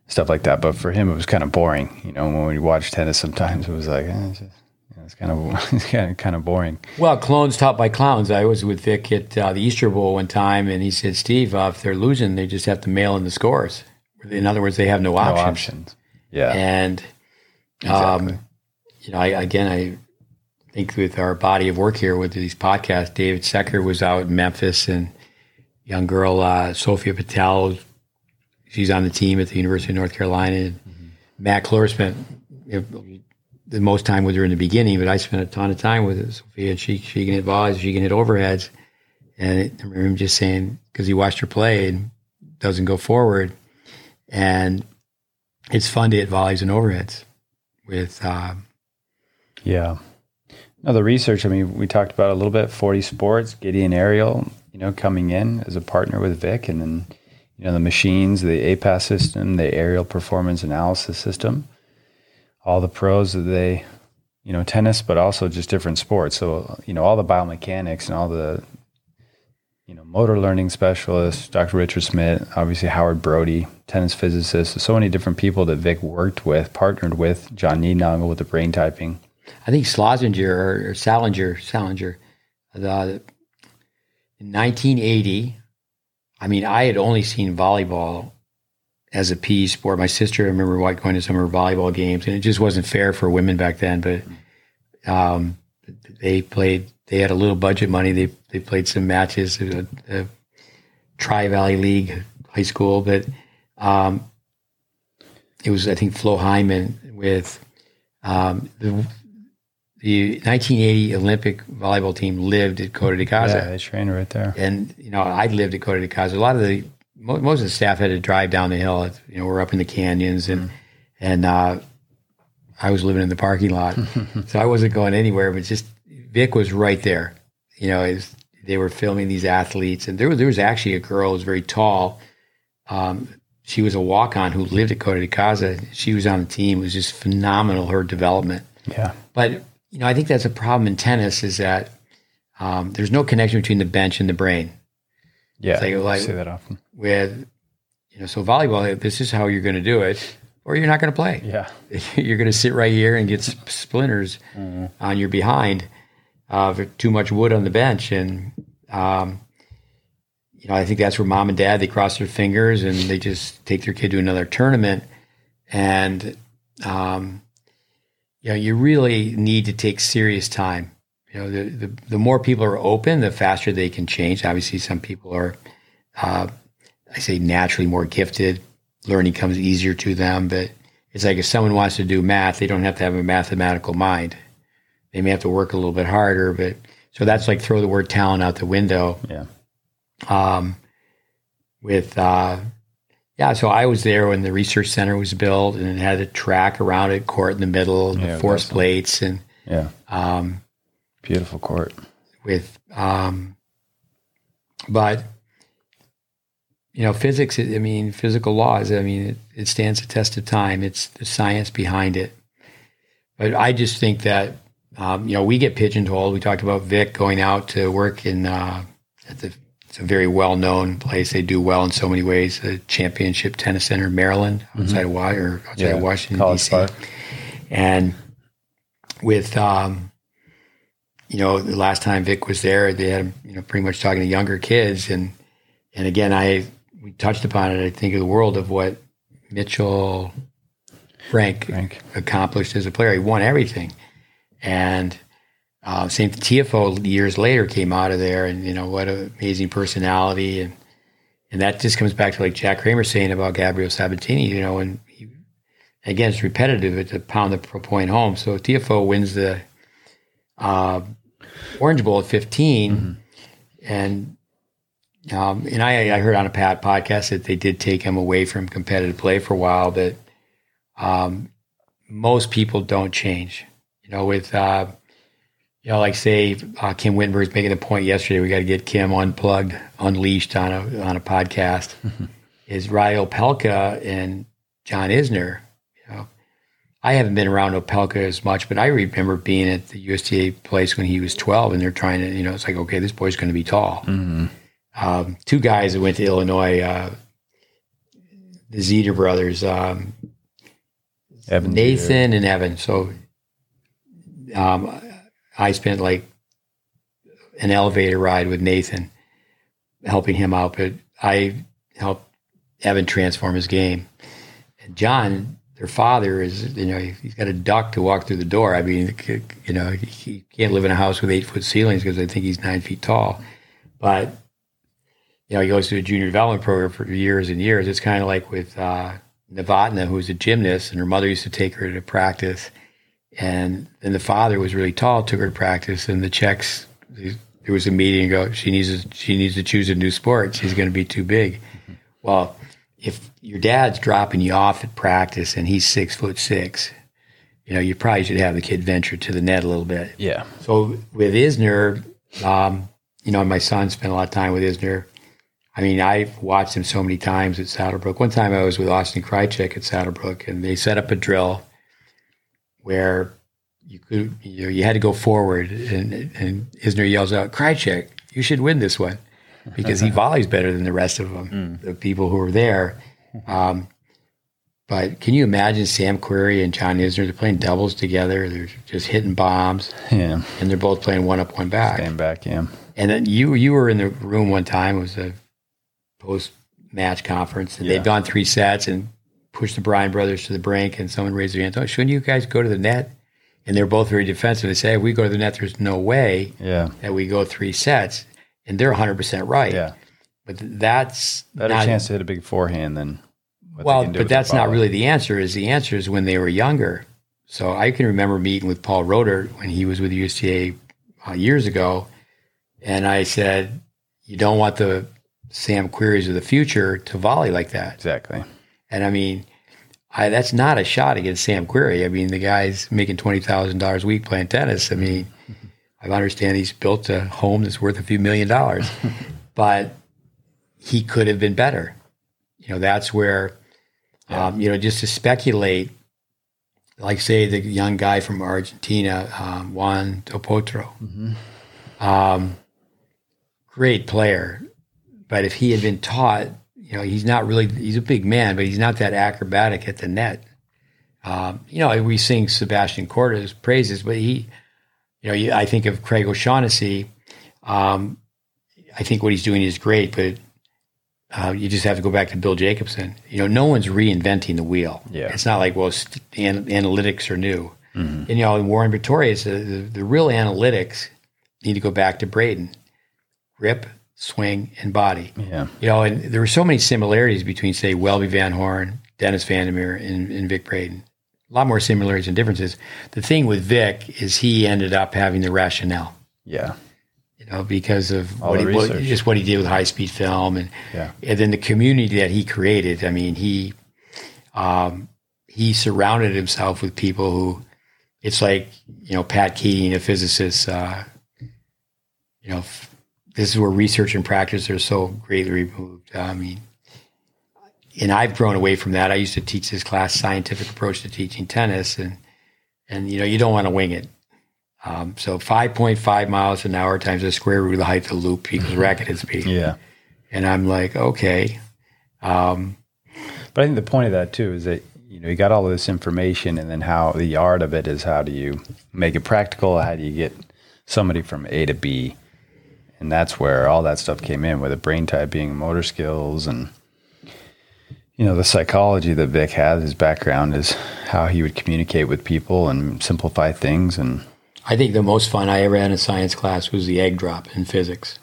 stuff like that. But for him, it was kind of boring. You know, when we watched tennis, sometimes it was like, eh, it's, just, you know, it's kind of it's kind of kind of boring. Well, clones taught by clowns. I was with Vic at uh, the Easter Bowl one time, and he said, "Steve, uh, if they're losing, they just have to mail in the scores. In other words, they have no options." No options. Yeah, and um, exactly. you know, I, again, I think with our body of work here with these podcasts, David Secker was out in Memphis, and young girl uh, Sophia Patel, she's on the team at the University of North Carolina. And mm-hmm. Matt Clore spent you know, the most time with her in the beginning, but I spent a ton of time with her, Sophia. And she she can hit volleys, she can hit overheads, and it, I remember him just saying, because he watched her play and doesn't go forward, and it's fun to hit volleys and overheads with. Uh, yeah. No, the research, I mean, we talked about a little bit, forty Sports, Gideon Ariel, you know, coming in as a partner with Vic, and then, you know, the machines, the A P A S system, the aerial performance analysis system, all the pros that they, you know, tennis, but also just different sports. So, you know, all the biomechanics and all the, you know, motor learning specialists, Doctor Richard Smith, obviously Howard Brody, tennis physicist, so many different people that Vic worked with, partnered with, John Niednagel with the brain typing. I think Schlesinger or, or Salinger, Salinger, the, in nineteen eighty, I mean, I had only seen volleyball as a P E sport. My sister, I remember going to some of her volleyball games, and it just wasn't fair for women back then. But um, they played, they had a little budget money. They they played some matches at the Tri-Valley League high school. But um, it was, I think, Flo Hyman with um, the The nineteen eighty Olympic volleyball team lived at Coto de Caza. Yeah, they trained right there. And, you know, I lived at Coto de Caza. A lot of the, most of the staff had to drive down the hill. You know, we're up in the canyons, and, mm. and uh, I was living in the parking lot. So I wasn't going anywhere, but just Vic was right there. You know, was, they were filming these athletes. And there was, there was actually a girl who was very tall. Um, she was a walk-on who lived at Coto de Caza. She was on the team. It was just phenomenal, her development. Yeah. But, you know, I think that's a problem in tennis is that um, there's no connection between the bench and the brain. Yeah, like, like, I say that often. With, you know, so volleyball, this is how you're going to do it, or you're not going to play. Yeah. You're going to sit right here and get sp- splinters mm-hmm. on your behind uh, for too much wood on the bench. And, um, you know, I think that's where mom and dad, they cross their fingers and they just take their kid to another tournament. And, um, you know, you really need to take serious time. You know, the, the, the more people are open, the faster they can change. Obviously, some people are, uh, I say, naturally more gifted. Learning comes easier to them. But it's like if someone wants to do math, they don't have to have a mathematical mind. They may have to work a little bit harder. But so that's like throw the word talent out the window. Yeah. Um, with, uh, yeah, so I was there when the research center was built, and it had a track around it, court in the middle, and yeah, the force plates, and yeah, um, beautiful court. With, um, but you know, physics. I mean, physical laws. I mean, it, it stands the test of time. It's the science behind it. But I just think that um, you know, we get pigeonholed. We talked about Vic going out to work in uh, at the. It's a very well-known place. They do well in so many ways. The Championship Tennis Center in Maryland, outside mm-hmm. of or outside yeah, of Washington, D C And with, um, you know, the last time Vic was there, they had him, you know, pretty much talking to younger kids. And and again, I we touched upon it. I think of the world of what Mitchell Frank, Frank accomplished as a player. He won everything, and. Uh, same T F O years later came out of there, and you know what an amazing personality, and and that just comes back to like Jack Kramer saying about Gabriel Sabatini. You know, and he, again it's repetitive. It's a pound the point home. So T F O wins the uh, Orange Bowl at fifteen, mm-hmm. and um, and I, I heard on a Pat podcast that they did take him away from competitive play for a while, but um, most people don't change. You know, with uh, You know, like say uh, Kim Wittenberg's making the point yesterday. We got to get Kim unplugged, unleashed on a on a podcast. Mm-hmm. Is Rai Opelka and John Isner? You know, I haven't been around Opelka as much, but I remember being at the U S T A place when he was twelve, and they're trying to, you know, it's like, okay, this boy's going to be tall. Mm-hmm. Um, two guys that went to Illinois. Uh, the Zeter brothers, um, Evan Nathan Zeter. and Evan. So um, I spent like an elevator ride with Nathan, helping him out, but I helped Evan transform his game. And John, their father, is, you know, he's got a duck to walk through the door. I mean, you know, he can't live in a house with eight foot ceilings because I think he's nine feet tall. But, you know, he goes through a junior development program for years and years. It's kind of like with uh, Novotna, who's a gymnast, and her mother used to take her to practice. And then the father was really tall, took her to practice, and the Czechs, there was a meeting and go, she needs to, she needs to choose a new sport. She's going to be too big. Mm-hmm. Well, if your dad's dropping you off at practice and he's six foot six, you know, you probably should have the kid venture to the net a little bit. Yeah. So with Isner, um, you know, my son spent a lot of time with Isner. I mean, I've watched him so many times at Saddlebrook. One time I was with Austin Krajicek at Saddlebrook, and they set up a drill where you could, you know, you had to go forward, and, and Isner yells out, "Krajicek, you should win this one," because he volleys better than the rest of them, mm. the people who were there. Um, but can you imagine Sam Querrey and John Isner? They're playing doubles together. They're just hitting bombs. Yeah. And they're both playing one up, one back. Staying back, yeah. And then you you were in the room one time. It was a post-match conference. And yeah. they'd gone three sets and pushed the Bryan brothers to the brink. And someone raised their hand, "Oh, shouldn't you guys go to the net?" And they're both very defensive. They say, "If we go to the net, there's no way yeah. that we go three sets." And they're one hundred percent right. Yeah. But that's better not, chance to hit a big forehand than what well, they can do but that's not ball. really the answer. Is the answer is when they were younger. So I can remember meeting with Paul Roeder when he was with U S T A uh, years ago, and I said, "You don't want the Sam Querreys of the future to volley like that." Exactly. And I mean, I, that's not a shot against Sam Querrey. I mean, the guy's making twenty thousand dollars a week playing tennis. I mean, I understand he's built a home that's worth a few million dollars, but he could have been better. You know, that's where, yeah. um, you know, just to speculate, like say the young guy from Argentina, um, Juan Del Potro, mm-hmm. um, great player. But if he had been taught, you know, he's not really, he's a big man, but he's not that acrobatic at the net. Um, you know, we sing Sebastian Corda's praises, but he, you know, I think of Craig O'Shaughnessy. Um, I think what he's doing is great, but uh, you just have to go back to Bill Jacobson. You know, no one's reinventing the wheel. Yeah. It's not like, well, st- an- analytics are new. Mm-hmm. And, you know, in Warren Pretorius, the, the, the real analytics need to go back to Braden. Grip, swing, and body. Yeah. You know, and there were so many similarities between, say, Welby Van Horn, Dennis Vandermeer, and, and Vic Braden. A lot more similarities and differences. The thing with Vic is he ended up having the rationale. Yeah. You know, because of All what the he, what, research. just what he did with high-speed film. And, yeah. and then the community that he created. I mean, he um, he surrounded himself with people who, it's like, you know, Pat Keating, a physicist, uh, you know, f- this is where research and practice are so greatly removed. I mean, and I've grown away from that. I used to teach this class, Scientific Approach to Teaching Tennis, and, and you know, you don't want to wing it. Um, so five point five miles an hour times the square root of the height of the loop equals racquet speed. Yeah. And I'm like, okay. Um, but I think the point of that too is that, you know, you got all of this information, and then how the art of it is how do you make it practical? How do you get somebody from A to B? And that's where all that stuff came in, with the brain type being motor skills, and, you know, the psychology that Vic has, his background is how he would communicate with people and simplify things. And I think the most fun I ever had in a science class was the egg drop in physics.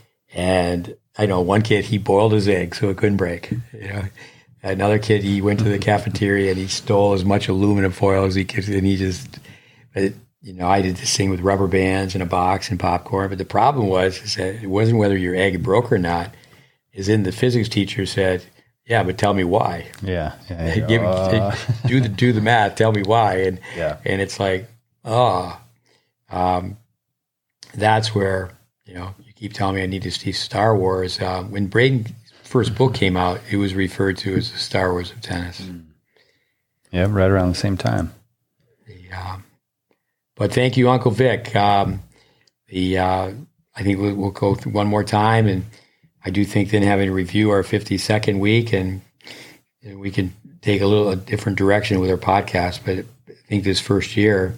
And I know one kid, he boiled his egg so it couldn't break. You know, another kid, he went to the cafeteria and he stole as much aluminum foil as he could, and he just, it, you know, I did this thing with rubber bands and a box and popcorn. But the problem was is that it wasn't whether your egg broke or not. Is in the physics teacher said, "Yeah, but tell me why." Yeah, yeah, yeah. Give, uh... do the do the math. Tell me why. And yeah, and it's like, oh, um, that's where, you know, you keep telling me I need to see Star Wars. Uh, when Braden's first book came out, it was referred to as the Star Wars of tennis. Yeah, right around the same time. The, um, but thank you, Uncle Vic. Um, the uh, I think we'll, we'll go through one more time, and I do think then having to review our fifty-second week and and we can take a little a different direction with our podcast. But I think this first year,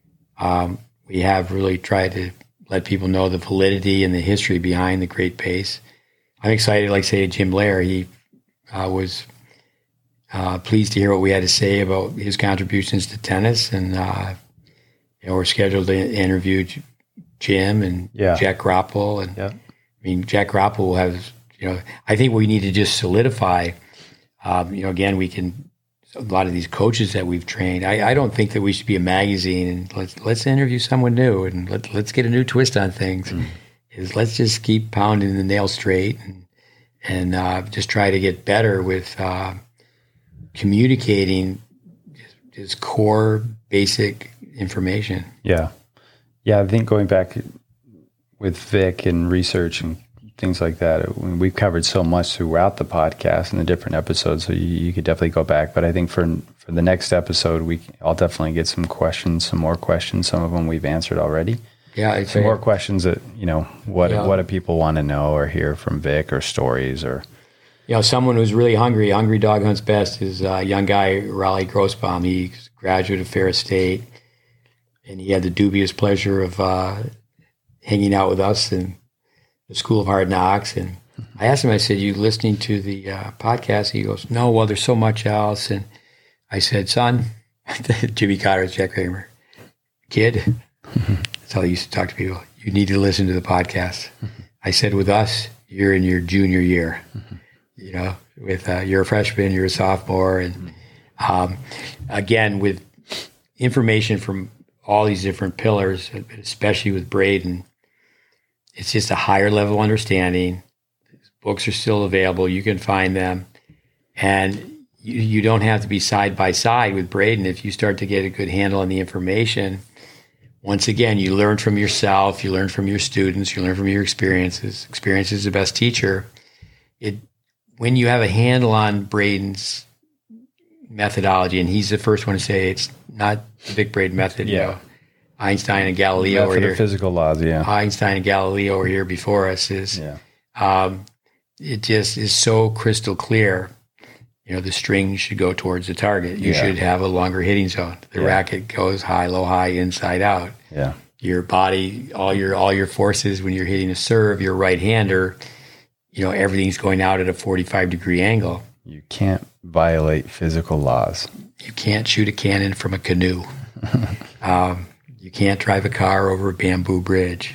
um, we have really tried to let people know the validity and the history behind the great pace. I'm excited, like say Jim Blair, he uh, was uh, pleased to hear what we had to say about his contributions to tennis. And, uh, you know, we're scheduled to interview Jim and yeah. Jack Groppel. And yeah. I mean, Jack Groppel will have, you know, I think we need to just solidify, um, you know, again, we can, a lot of these coaches that we've trained, I, I don't think that we should be a magazine and let's, let's interview someone new and let, let's get a new twist on things. Mm. Is let's just keep pounding the nail straight and, and uh, just try to get better with uh, communicating just, just core basic information. Yeah. Yeah. I think going back with Vic and research and things like that, we've covered so much throughout the podcast and the different episodes. So you, you could definitely go back, but I think for, for the next episode, we I'll definitely get some questions, some more questions. Some of them we've answered already. Yeah, it's some more questions that, you know, what yeah. what do people want to know or hear from Vic, or stories, or you know, someone who's really hungry. Hungry dog hunts best is a young guy, Raleigh Grossbaum. He's a graduate of Ferris State, and he had the dubious pleasure of uh, hanging out with us in the School of Hard Knocks. And I asked him, I said, "You listening to the uh, podcast?" He goes, "No, well, there's so much else." And I said, "Son," Jimmy Cotter's Jack Kramer, "Kid." That's how I used to talk to people. You need to listen to the podcast. Mm-hmm. I said, with us, you're in your junior year. Mm-hmm. You know, with uh, you're a freshman, you're a sophomore, and mm-hmm. um, again, with information from all these different pillars, especially with Braden, it's just a higher level understanding. Books are still available. You can find them, and you, you don't have to be side by side with Braden if you start to get a good handle on the information. Once again, you learn from yourself, you learn from your students, you learn from your experiences. Experience is the best teacher. It when you have a handle on Braden's methodology, and he's the first one to say it's not the Vic Braden method. Yeah. You know, Einstein and Galileo method were here. Of physical laws, yeah. Einstein and Galileo were here before us. Is yeah. um, it just is so crystal clear. You know, the string should go towards the target. You yeah. should have a longer hitting zone. The yeah. racket goes high, low, high, inside out. Yeah. Your body, all your all your forces when you're hitting a serve, you're a right-hander, you know, everything's going out at a forty-five degree angle. You can't violate physical laws. You can't shoot a cannon from a canoe. um, you can't drive a car over a bamboo bridge.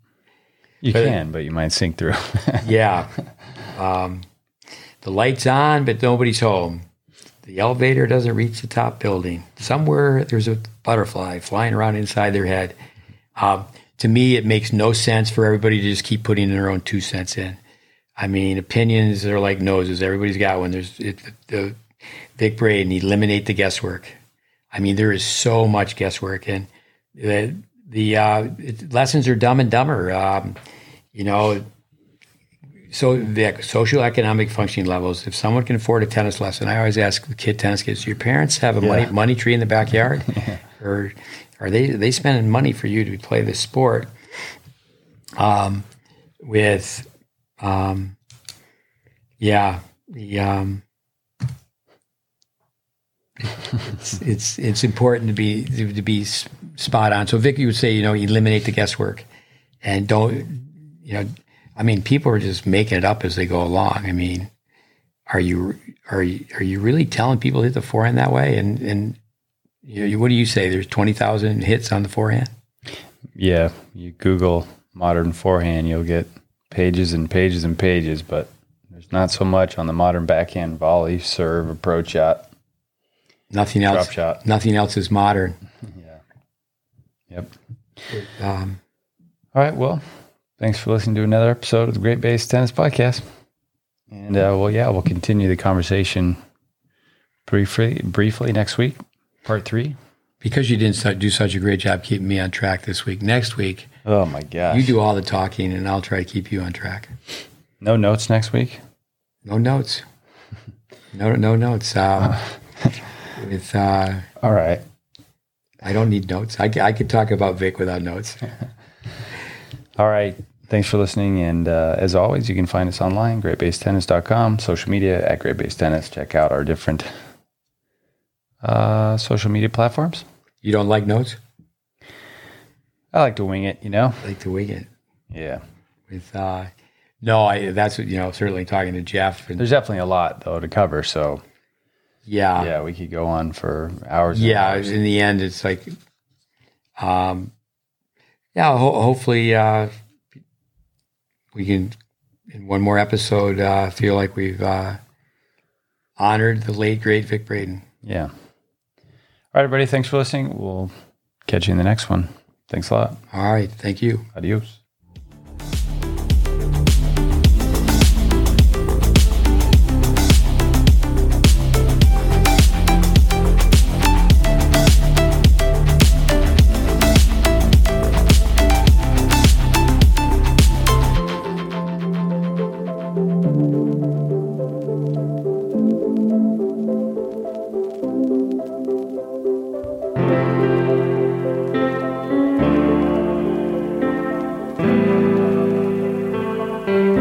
You but, can, but you might sink through. yeah. Um, The light's on, but nobody's home. The elevator doesn't reach the top building. Somewhere there's a butterfly flying around inside their head. Um, to me, it makes no sense for everybody to just keep putting their own two cents in. I mean, opinions are like noses. Everybody's got one. There's it, the Vic Braden, eliminate the guesswork. I mean, there is so much guesswork, and the the uh, it, lessons are dumb and dumber. Um, you know. So the socioeconomic functioning levels, if someone can afford a tennis lesson, I always ask the kid tennis kids, do your parents have a yeah. money, money tree in the backyard? yeah. Or are they are they spending money for you to play this sport? Um, with, um, yeah, the, um, it's, it's, it's important to be, to, to be spot on. So Vic, you would say, you know, eliminate the guesswork and don't, you know, I mean, people are just making it up as they go along. I mean, are you are you are you really telling people to hit the forehand that way? And and you know, what do you say? There's twenty thousand hits on the forehand. Yeah, you Google modern forehand, you'll get pages and pages and pages. But there's not so much on the modern backhand volley, serve, approach shot. Nothing else. Drop shot. Nothing else is modern. yeah. Yep. Um, All right. Well. Thanks for listening to another episode of the Great Base Tennis Podcast. And, uh, well, yeah, we'll continue the conversation briefly briefly next week, part three. Because you didn't do such a great job keeping me on track this week. Next week, oh, my gosh. You do all the talking, and I'll try to keep you on track. No notes next week? No notes. No no notes. Um, with uh, all right. I don't need notes. I, I could talk about Vic without notes. All right. Thanks for listening. And uh, as always, you can find us online, great base tennis dot com, social media at Great Base Tennis. Check out our different uh, social media platforms. You don't like notes? I like to wing it, you know? I like to wing it. Yeah. With uh, No, I, that's, you know, certainly talking to Jeff. And, There's definitely a lot, though, to cover. So, yeah. Yeah, we could go on for hours. And Yeah, hours. in the end, it's like, um, yeah, ho- hopefully uh, we can, in one more episode, uh, feel like we've uh, honored the late, great Vic Braden. Yeah. All right, everybody. Thanks for listening. We'll catch you in the next one. Thanks a lot. All right. Thank you. Adios. Thank you.